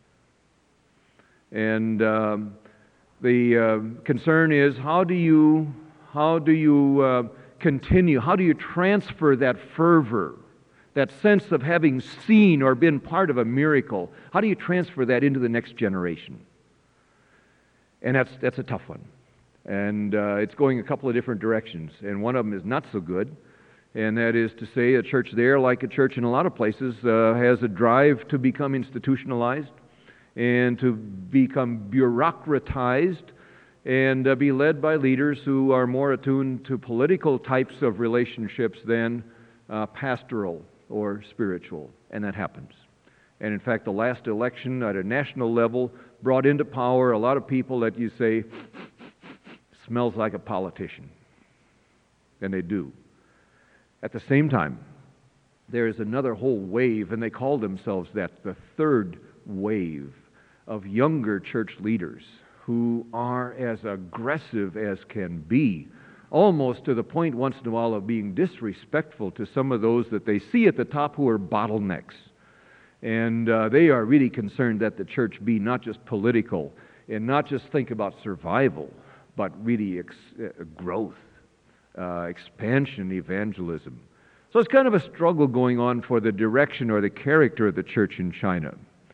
And the concern is, how do you continue? How do you transfer that fervor, that sense of having seen or been part of a miracle? How do you transfer that into the next generation? And that's a tough one. And it's going a couple of different directions. And one of them is not so good. And that is to say, a church there, like a church in a lot of places, has a drive to become institutionalized and to become bureaucratized and be led by leaders who are more attuned to political types of relationships than pastoral or spiritual. And that happens. And in fact, the last election at a national level brought into power a lot of people that you say, smells like a politician. And they do. At the same time, there is another whole wave, and they call themselves that, the third wave of younger church leaders who are as aggressive as can be, almost to the point once in a while of being disrespectful to some of those that they see at the top who are bottlenecks. And they are really concerned that the church be not just political and not just think about survival, but really growth, expansion, evangelism. So it's kind of a struggle going on for the direction or the character of the church in China.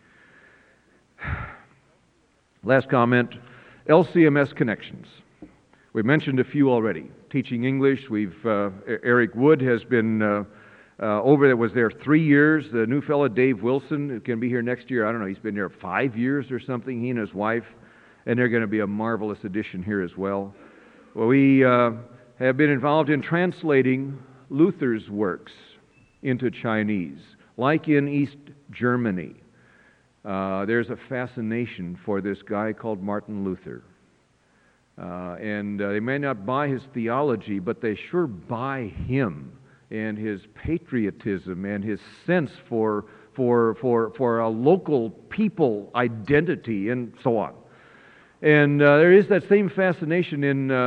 Last comment, LCMS connections. We mentioned a few already. Teaching English, Eric Wood has been over there, was there 3 years. The new fellow, Dave Wilson, who can be here next year, I don't know, he's been there 5 years or something, he and his wife, and they're going to be a marvelous addition here as well. Well, we have been involved in translating Luther's works into Chinese, like in East Germany. There's a fascination for this guy called Martin Luther. And they may not buy his theology, but they sure buy him and his patriotism and his sense for a local people identity and so on. And there is that same fascination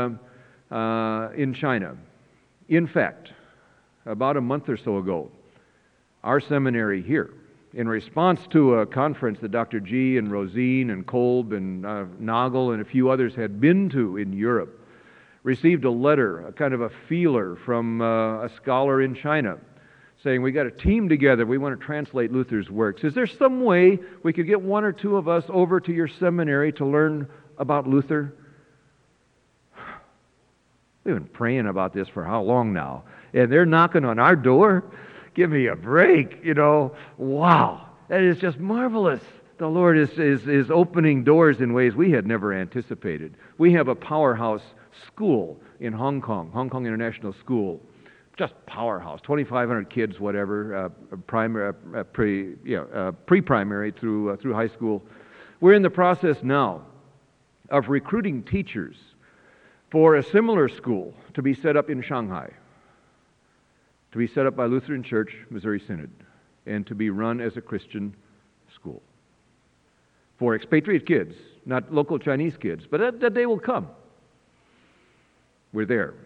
in China. In fact, about a month or so ago, our seminary here, in response to a conference that Dr. G and Rosine and Kolb and Nagel and a few others had been to in Europe, received a letter, a kind of a feeler from a scholar in China, saying, we got a team together, we want to translate Luther's works. Is there some way we could get one or two of us over to your seminary to learn about Luther? We've been praying about this for how long now? And they're knocking on our door? Give me a break, Wow, that is just marvelous. The Lord is opening doors in ways we had never anticipated. We have a powerhouse school in Hong Kong International School. Just powerhouse, 2,500 kids, whatever, pre-primary through high school. We're in the process now of recruiting teachers for a similar school to be set up in Shanghai, to be set up by Lutheran Church, Missouri Synod, and to be run as a Christian school for expatriate kids, not local Chinese kids, but that day will come. We're there.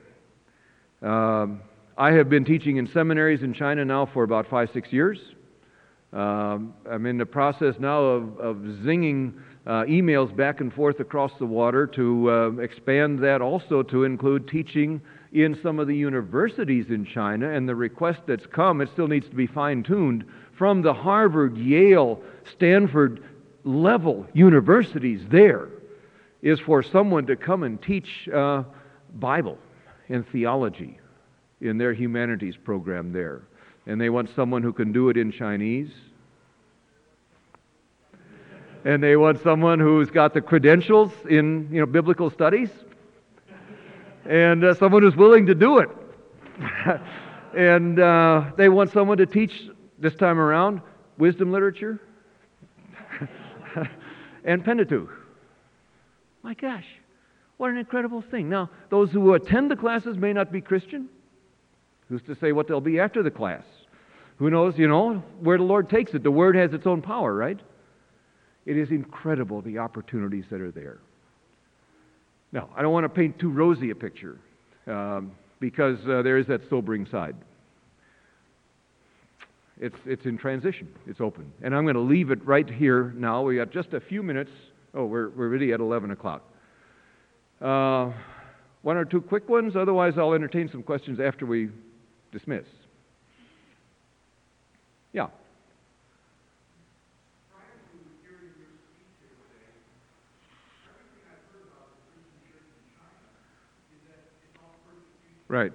I have been teaching in seminaries in China now for about 5-6 years. I'm in the process now of zinging emails back and forth across the water to expand that also to include teaching in some of the universities in China. And the request that's come, it still needs to be fine-tuned, from the Harvard, Yale, Stanford level universities there, is for someone to come and teach Bible and theology in their humanities program there. And they want someone who can do it in Chinese. And they want someone who's got the credentials in biblical studies. And someone who's willing to do it. And they want someone to teach, this time around, wisdom literature and Pentateuch. My gosh, what an incredible thing. Now, those who attend the classes may not be Christian. Who's to say what they'll be after the class? Who knows, where the Lord takes it. The Word has its own power, right? It is incredible, the opportunities that are there. Now, I don't want to paint too rosy a picture, because there is that sobering side. It's in transition. It's open. And I'm going to leave it right here now. We got just a few minutes. Oh, we're really at 11 o'clock. One or two quick ones. Otherwise, I'll entertain some questions after we dismiss. Yeah. Right.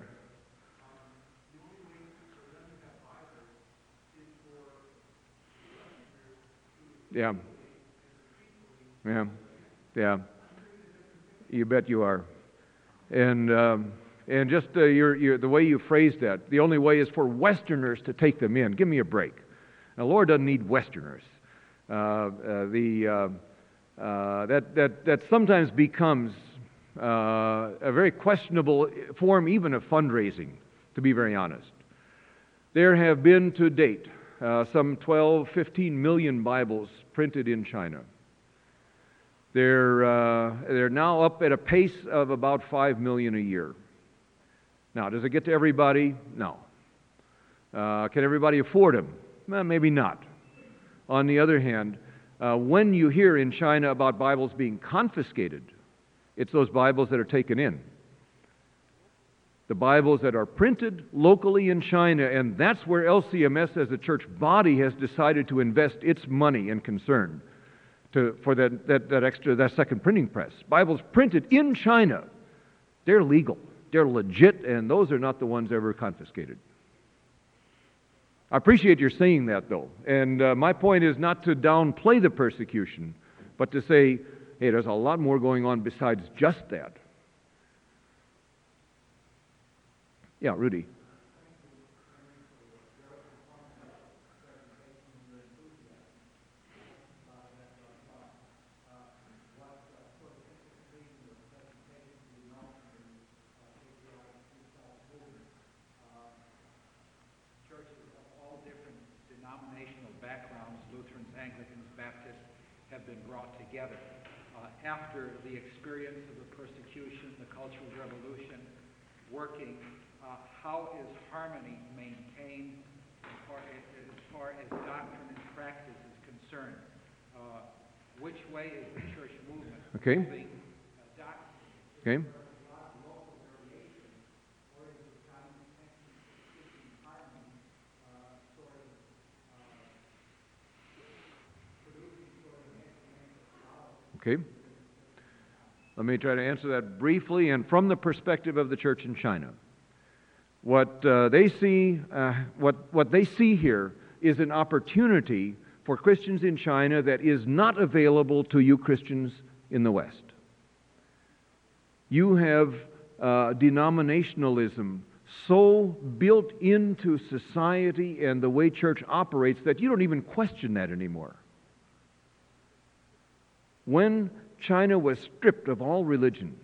Yeah. Yeah. Yeah. You bet you are. And just the way you phrased that, the only way is for Westerners to take them in. Give me a break. Now, the Lord doesn't need Westerners. That sometimes becomes a very questionable form even of fundraising, to be very honest. There have been to date some 12, 15 million Bibles printed in China. They're now up at a pace of about 5 million a year. Now, does it get to everybody? No. Can everybody afford them? Well, maybe not. On the other hand, when you hear in China about Bibles being confiscated, it's those Bibles that are taken in. The Bibles that are printed locally in China, and that's where LCMS as a church body has decided to invest its money and concern for that second printing press. Bibles printed in China, they're legal, they're legit, and those are not the ones ever confiscated. I appreciate your saying that, though, and my point is not to downplay the persecution, but to say, hey, there's a lot more going on besides just that. Yeah, Rudy. Denominational backgrounds, Lutherans, Anglicans, Baptists, have been brought together. after the experience of the persecution, the Cultural Revolution, working, how is harmony maintained as far as doctrine and practice is concerned? Which way is the church movement Okay. moving doctrine? Okay. Okay. Let me try to answer that briefly and from the perspective of the church in China. What they see here is an opportunity for Christians in China that is not available to you Christians in the West. You have denominationalism so built into society and the way church operates that you don't even question that anymore. When China was stripped of all religion,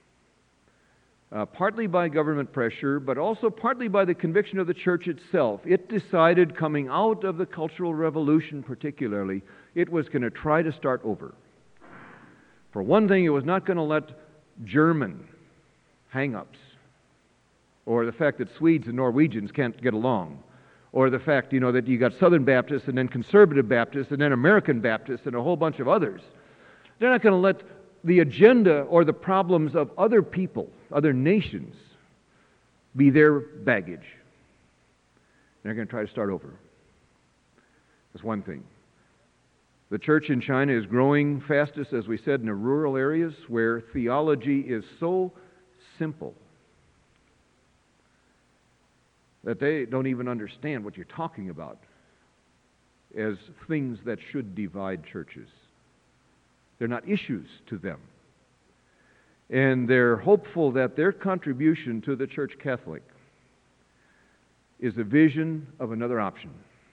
partly by government pressure, but also partly by the conviction of the church itself, it decided, coming out of the Cultural Revolution particularly, it was going to try to start over. For one thing, it was not going to let German hang-ups, or the fact that Swedes and Norwegians can't get along, or the fact, that you got Southern Baptists and then Conservative Baptists and then American Baptists and a whole bunch of others. They're not going to let the agenda or the problems of other people, other nations, be their baggage. They're going to try to start over. That's one thing. The church in China is growing fastest, as we said, in the rural areas where theology is so simple that they don't even understand what you're talking about as things that should divide churches. They're not issues to them. And they're hopeful that their contribution to the Church Catholic is a vision of another option.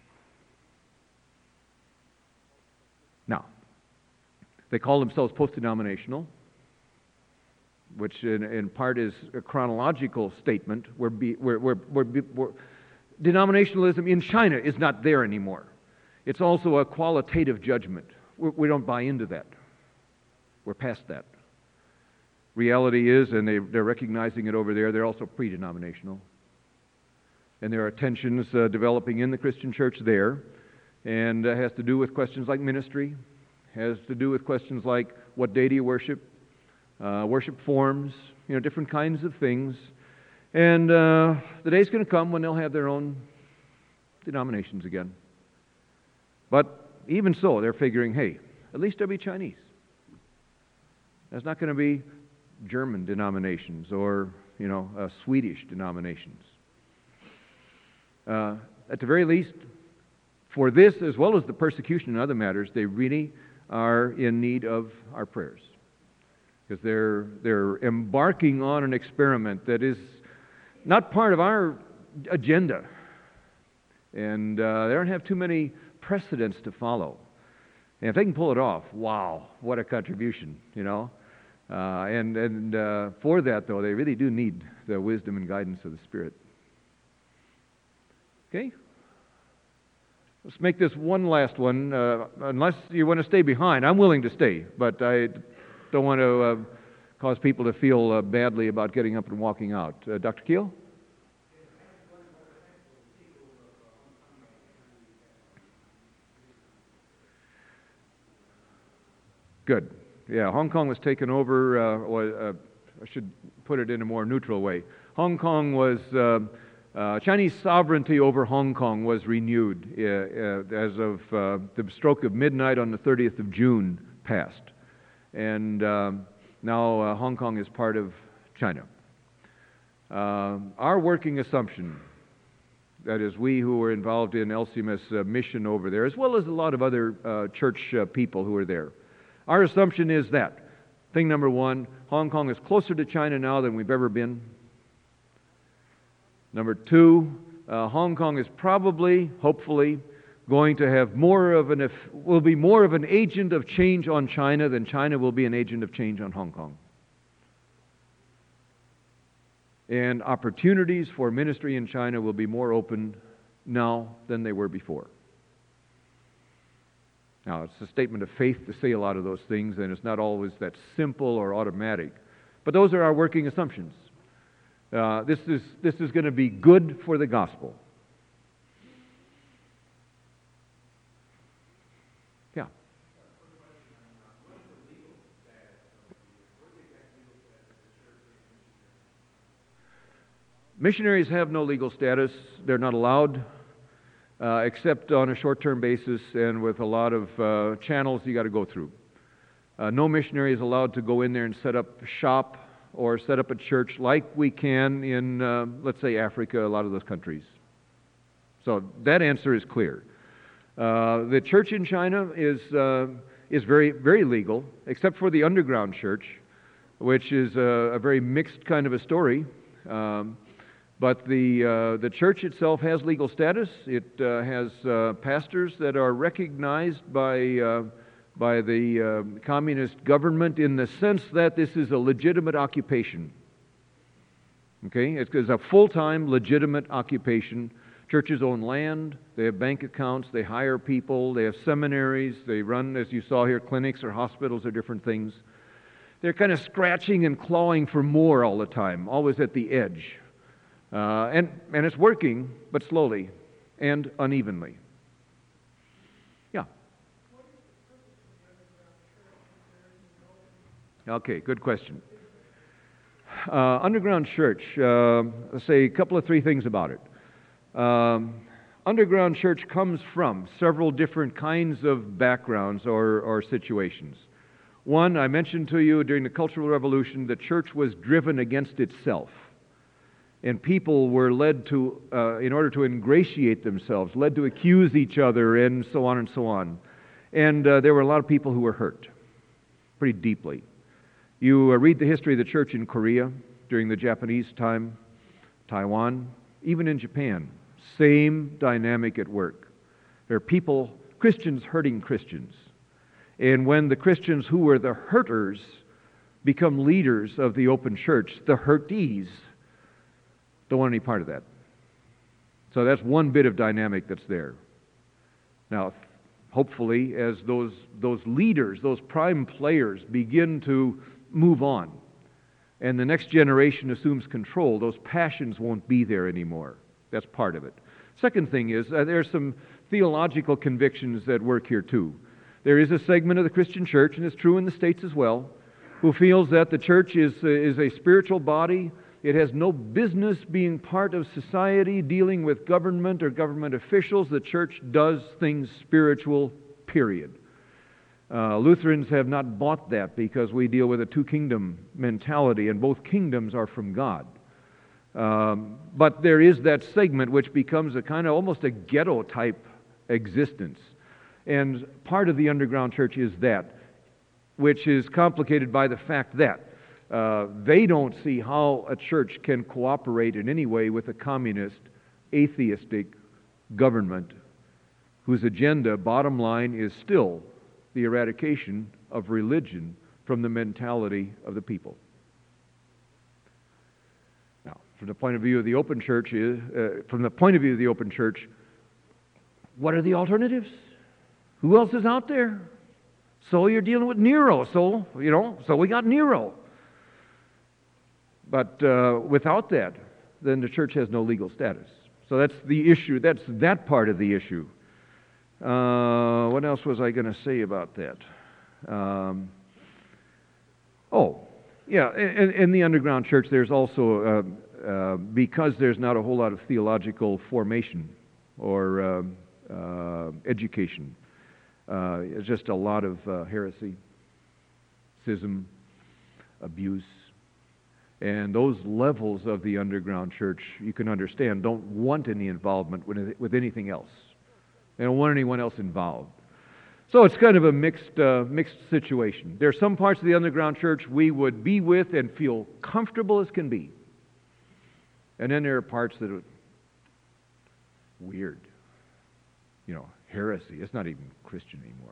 Now, they call themselves post-denominational, which in part is a chronological statement where denominationalism in China is not there anymore. It's also a qualitative judgment. We don't buy into that. We're past that. Reality is, and they're recognizing it over there, they're also pre-denominational. And there are tensions developing in the Christian church there, and it has to do with questions like ministry, has to do with questions like what day do you worship, worship forms, different kinds of things. And the day's going to come when they'll have their own denominations again. But even so, they're figuring, hey, at least they'll be Chinese. There's not going to be German denominations or, Swedish denominations. At the very least, for this as well as the persecution and other matters, they really are in need of our prayers. Because they're embarking on an experiment that is not part of our agenda. And they don't have too many precedents to follow. And if they can pull it off, wow, what a contribution, And for that, though, they really do need the wisdom and guidance of the Spirit. Okay? Let's make this one last one. Unless you want to stay behind, I'm willing to stay, but I don't want to cause people to feel badly about getting up and walking out. Dr. Keel? Good. Yeah, Hong Kong was taken over, I should put it in a more neutral way. Hong Kong was, Chinese sovereignty over Hong Kong was renewed as of the stroke of midnight on the 30th of June passed. And now Hong Kong is part of China. Our working assumption, that is, we who were involved in LCMS mission over there, as well as a lot of other church people who are there, our assumption is that, thing number one, Hong Kong is closer to China now than we've ever been. Number two, Hong Kong is probably, hopefully, going to have will be more of an agent of change on China than China will be an agent of change on Hong Kong. And opportunities for ministry in China will be more open now than they were before. Now, it's a statement of faith to say a lot of those things, and it's not always that simple or automatic. But those are our working assumptions. This is going to be good for the gospel. Yeah. Missionaries have no legal status. They're not allowed, except on a short-term basis and with a lot of channels you got to go through. No missionary is allowed to go in there and set up shop or set up a church like we can in, let's say, Africa, a lot of those countries. So that answer is clear. The church in China is very, very legal, except for the underground church, which is a very mixed kind of a story. But the church itself has legal status. It has pastors that are recognized by the communist government in the sense that this is a legitimate occupation. Okay? It's a full-time, legitimate occupation. Churches own land, they have bank accounts, they hire people, they have seminaries, they run, as you saw here, clinics or hospitals or different things. They're kind of scratching and clawing for more all the time, always at the edge. And it's working, but slowly and unevenly. Yeah. Okay, good question. Underground church, let's say a couple of three things about it. Underground church comes from several different kinds of backgrounds or situations. One, I mentioned to you during the Cultural Revolution, the church was driven against itself. And people were led to, in order to ingratiate themselves, led to accuse each other and so on and so on. And there were a lot of people who were hurt pretty deeply. You read the history of the church in Korea during the Japanese time, Taiwan, even in Japan. Same dynamic at work. There are people, Christians hurting Christians. And when the Christians who were the hurters become leaders of the open church, the hurtees don't want any part of that. So that's one bit of dynamic that's there. Now, hopefully, as those leaders, those prime players begin to move on, and the next generation assumes control, those passions won't be there anymore. That's part of it. Second thing is, there are some theological convictions that work here too. There is a segment of the Christian church, and it's true in the States as well, who feels that the church is a spiritual body. It has no business being part of society, dealing with government or government officials. The church does things spiritual, period. Lutherans have not bought that because we deal with a two-kingdom mentality, and both kingdoms are from God. But there is that segment which becomes a kind of almost a ghetto-type existence. And part of the underground church is that, which is complicated by the fact that they don't see how a church can cooperate in any way with a communist, atheistic government whose agenda, bottom line, is still the eradication of religion from the mentality of the people. Now, from the point of view of the open church, what are the alternatives? Who else is out there? So you're dealing with Nero. So we got Nero. But without that, then the church has no legal status. So that's the issue. That's that part of the issue. What else was I going to say about that? In the underground church, there's also, because there's not a whole lot of theological formation or education, it's just a lot of heresy, schism, abuse. And those levels of the underground church, you can understand, don't want any involvement with anything else. They don't want anyone else involved. So it's kind of a mixed situation. There are some parts of the underground church we would be with and feel comfortable as can be. And then there are parts that are weird. Heresy. It's not even Christian anymore.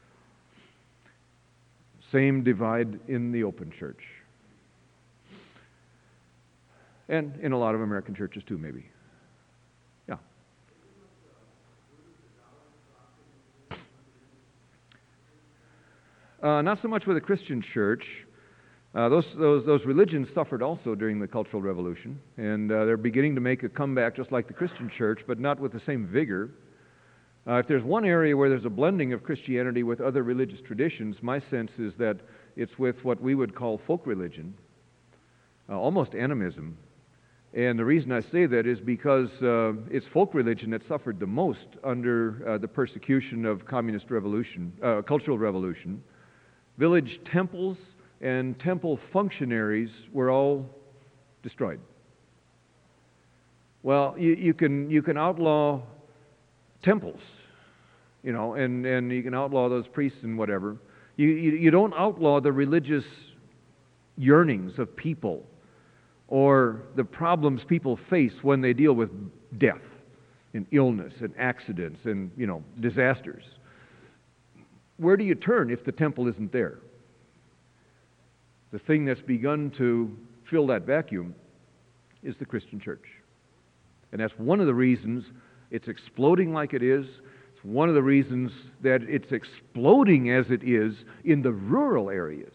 Same divide in the open church. And in a lot of American churches too, maybe. Yeah. Not so much with the Christian church. Those religions suffered also during the Cultural Revolution, and they're beginning to make a comeback just like the Christian church, but not with the same vigor. If there's one area where there's a blending of Christianity with other religious traditions, my sense is that it's with what we would call folk religion, almost animism. And the reason I say that is because it's folk religion that suffered the most under the persecution of communist revolution, cultural revolution. Village temples and temple functionaries were all destroyed. Well, you can outlaw temples, and you can outlaw those priests and whatever. You don't outlaw the religious yearnings of people or the problems people face when they deal with death and illness and accidents and, disasters. Where do you turn if the temple isn't there? The thing that's begun to fill that vacuum is the Christian church. And that's one of the reasons it's exploding like it is. It's one of the reasons that it's exploding as it is in the rural areas.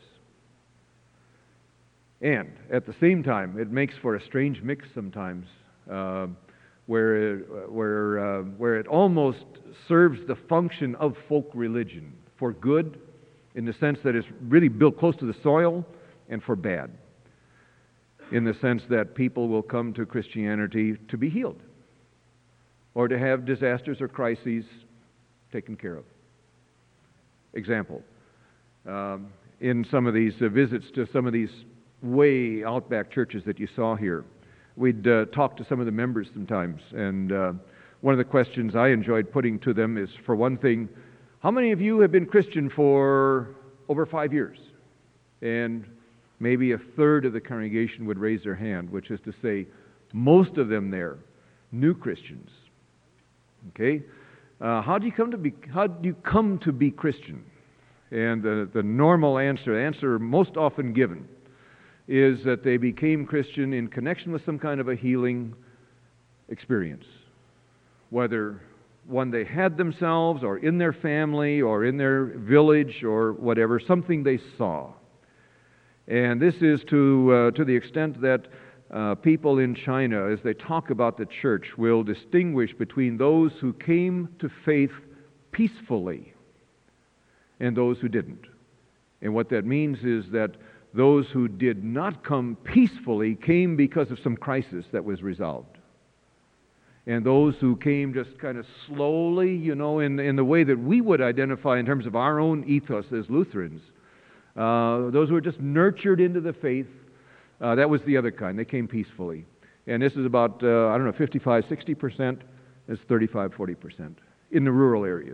And at the same time, it makes for a strange mix sometimes, where it almost serves the function of folk religion for good, in the sense that it's really built close to the soil, and for bad, in the sense that people will come to Christianity to be healed, or to have disasters or crises taken care of. Example, in some of these visits to some of these way outback churches that you saw here, we'd talk to some of the members sometimes, and one of the questions I enjoyed putting to them is, for one thing, how many of you have been Christian for over 5 years? And maybe a third of the congregation would raise their hand, which is to say, most of them there, new Christians. Okay? How do you come to be Christian? And the normal answer, the answer most often given, is that they became Christian in connection with some kind of a healing experience, whether one they had themselves or in their family or in their village or whatever, something they saw. And this is to the extent that people in China, as they talk about the church, will distinguish between those who came to faith peacefully and those who didn't. And what that means is that those who did not come peacefully came because of some crisis that was resolved. And those who came just kind of slowly, in the way that we would identify in terms of our own ethos as Lutherans, those who were just nurtured into the faith, that was the other kind. They came peacefully. And this is about, 55, 60%. It's 35, 40% in the rural areas.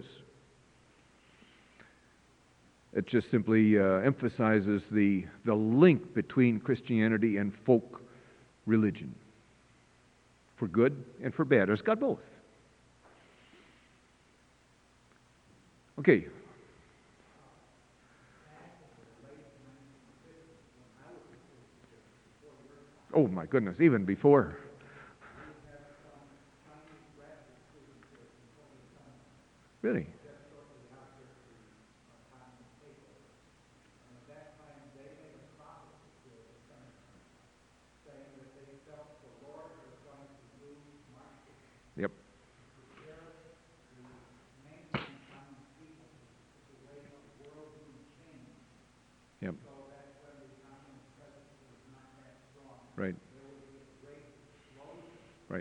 It just simply emphasizes the link between Christianity and folk religion, for good and for bad. It's got both. Okay. Oh my goodness, even before. Really? Yep. Yep. Right. Right.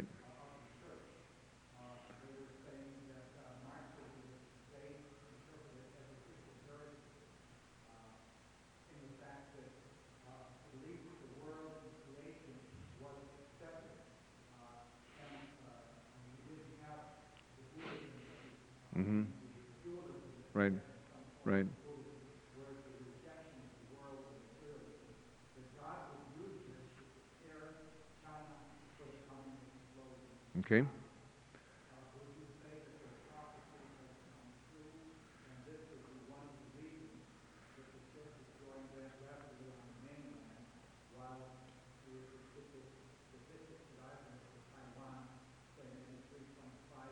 Mm-hmm. Right. Right. Okay.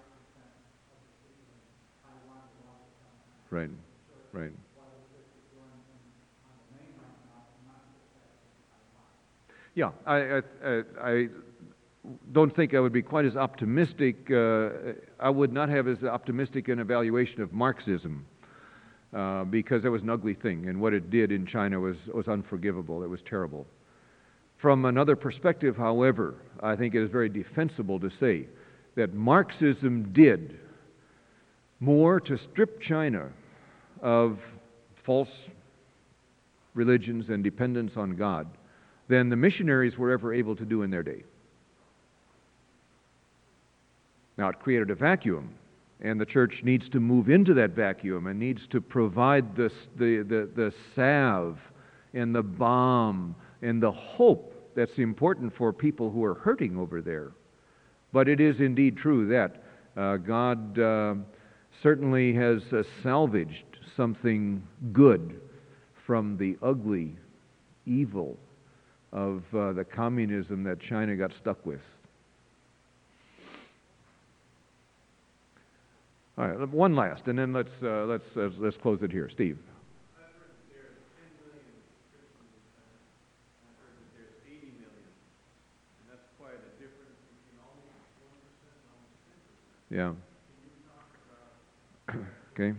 Right. Right. Yeah, I don't think I would be quite as optimistic. I would not have as optimistic an evaluation of Marxism because it was an ugly thing, and what it did in China was unforgivable. It was terrible. From another perspective, however, I think it is very defensible to say that Marxism did more to strip China of false religions and dependence on God than the missionaries were ever able to do in their day. Now, it created a vacuum, and the church needs to move into that vacuum and needs to provide the salve and the balm and the hope that's important for people who are hurting over there. But it is indeed true that God certainly has salvaged something good from the ugly evil of the communism that China got stuck with. All right, one last, and then let's close it here. Steve. I've heard that there are 10 million Christians in China. I've heard that there's 80 million, and that's quite a difference between almost 1% and almost 10%. Yeah. Can you talk about Okay.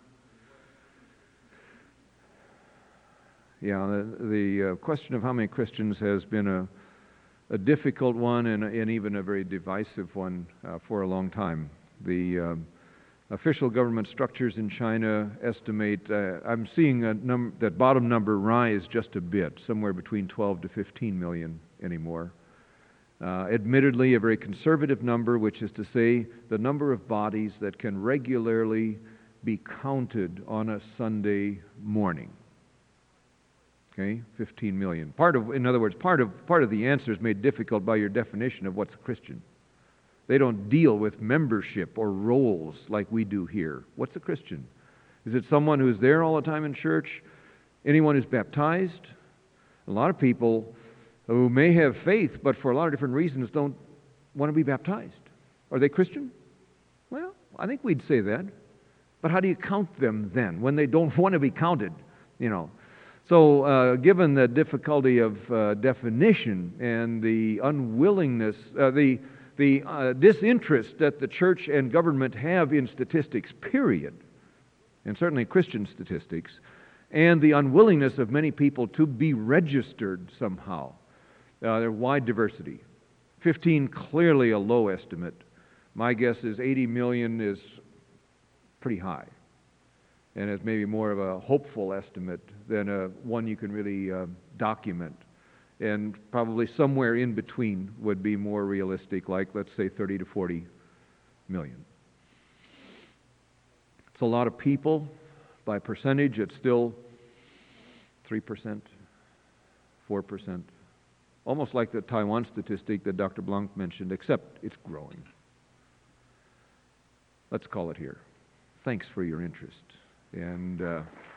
Yeah, the question of how many Christians has been a difficult one and even a very divisive one for a long time. The official government structures in China estimate, I'm seeing that bottom number rise just a bit, somewhere between 12 to 15 million anymore. Admittedly, a very conservative number, which is to say the number of bodies that can regularly be counted on a Sunday morning. Okay, 15 million. In other words, part of the answer is made difficult by your definition of what's a Christian. They don't deal with membership or roles like we do here. What's a Christian? Is it someone who's there all the time in church? Anyone who's baptized? A lot of people who may have faith, but for a lot of different reasons don't want to be baptized. Are they Christian? Well, I think we'd say that. But how do you count them then when they don't want to be counted? So, given the difficulty of definition and the unwillingness, the disinterest that the church and government have in statistics, period, and certainly Christian statistics, and the unwillingness of many people to be registered somehow, there's wide diversity. 15, clearly a low estimate. My guess is 80 million is pretty high. And it's maybe more of a hopeful estimate than one you can really document. And probably somewhere in between would be more realistic, like let's say 30 to 40 million. It's a lot of people. By percentage, it's still 3%, 4%. Almost like the Taiwan statistic that Dr. Blanc mentioned, except it's growing. Let's call it here. Thanks for your interest. And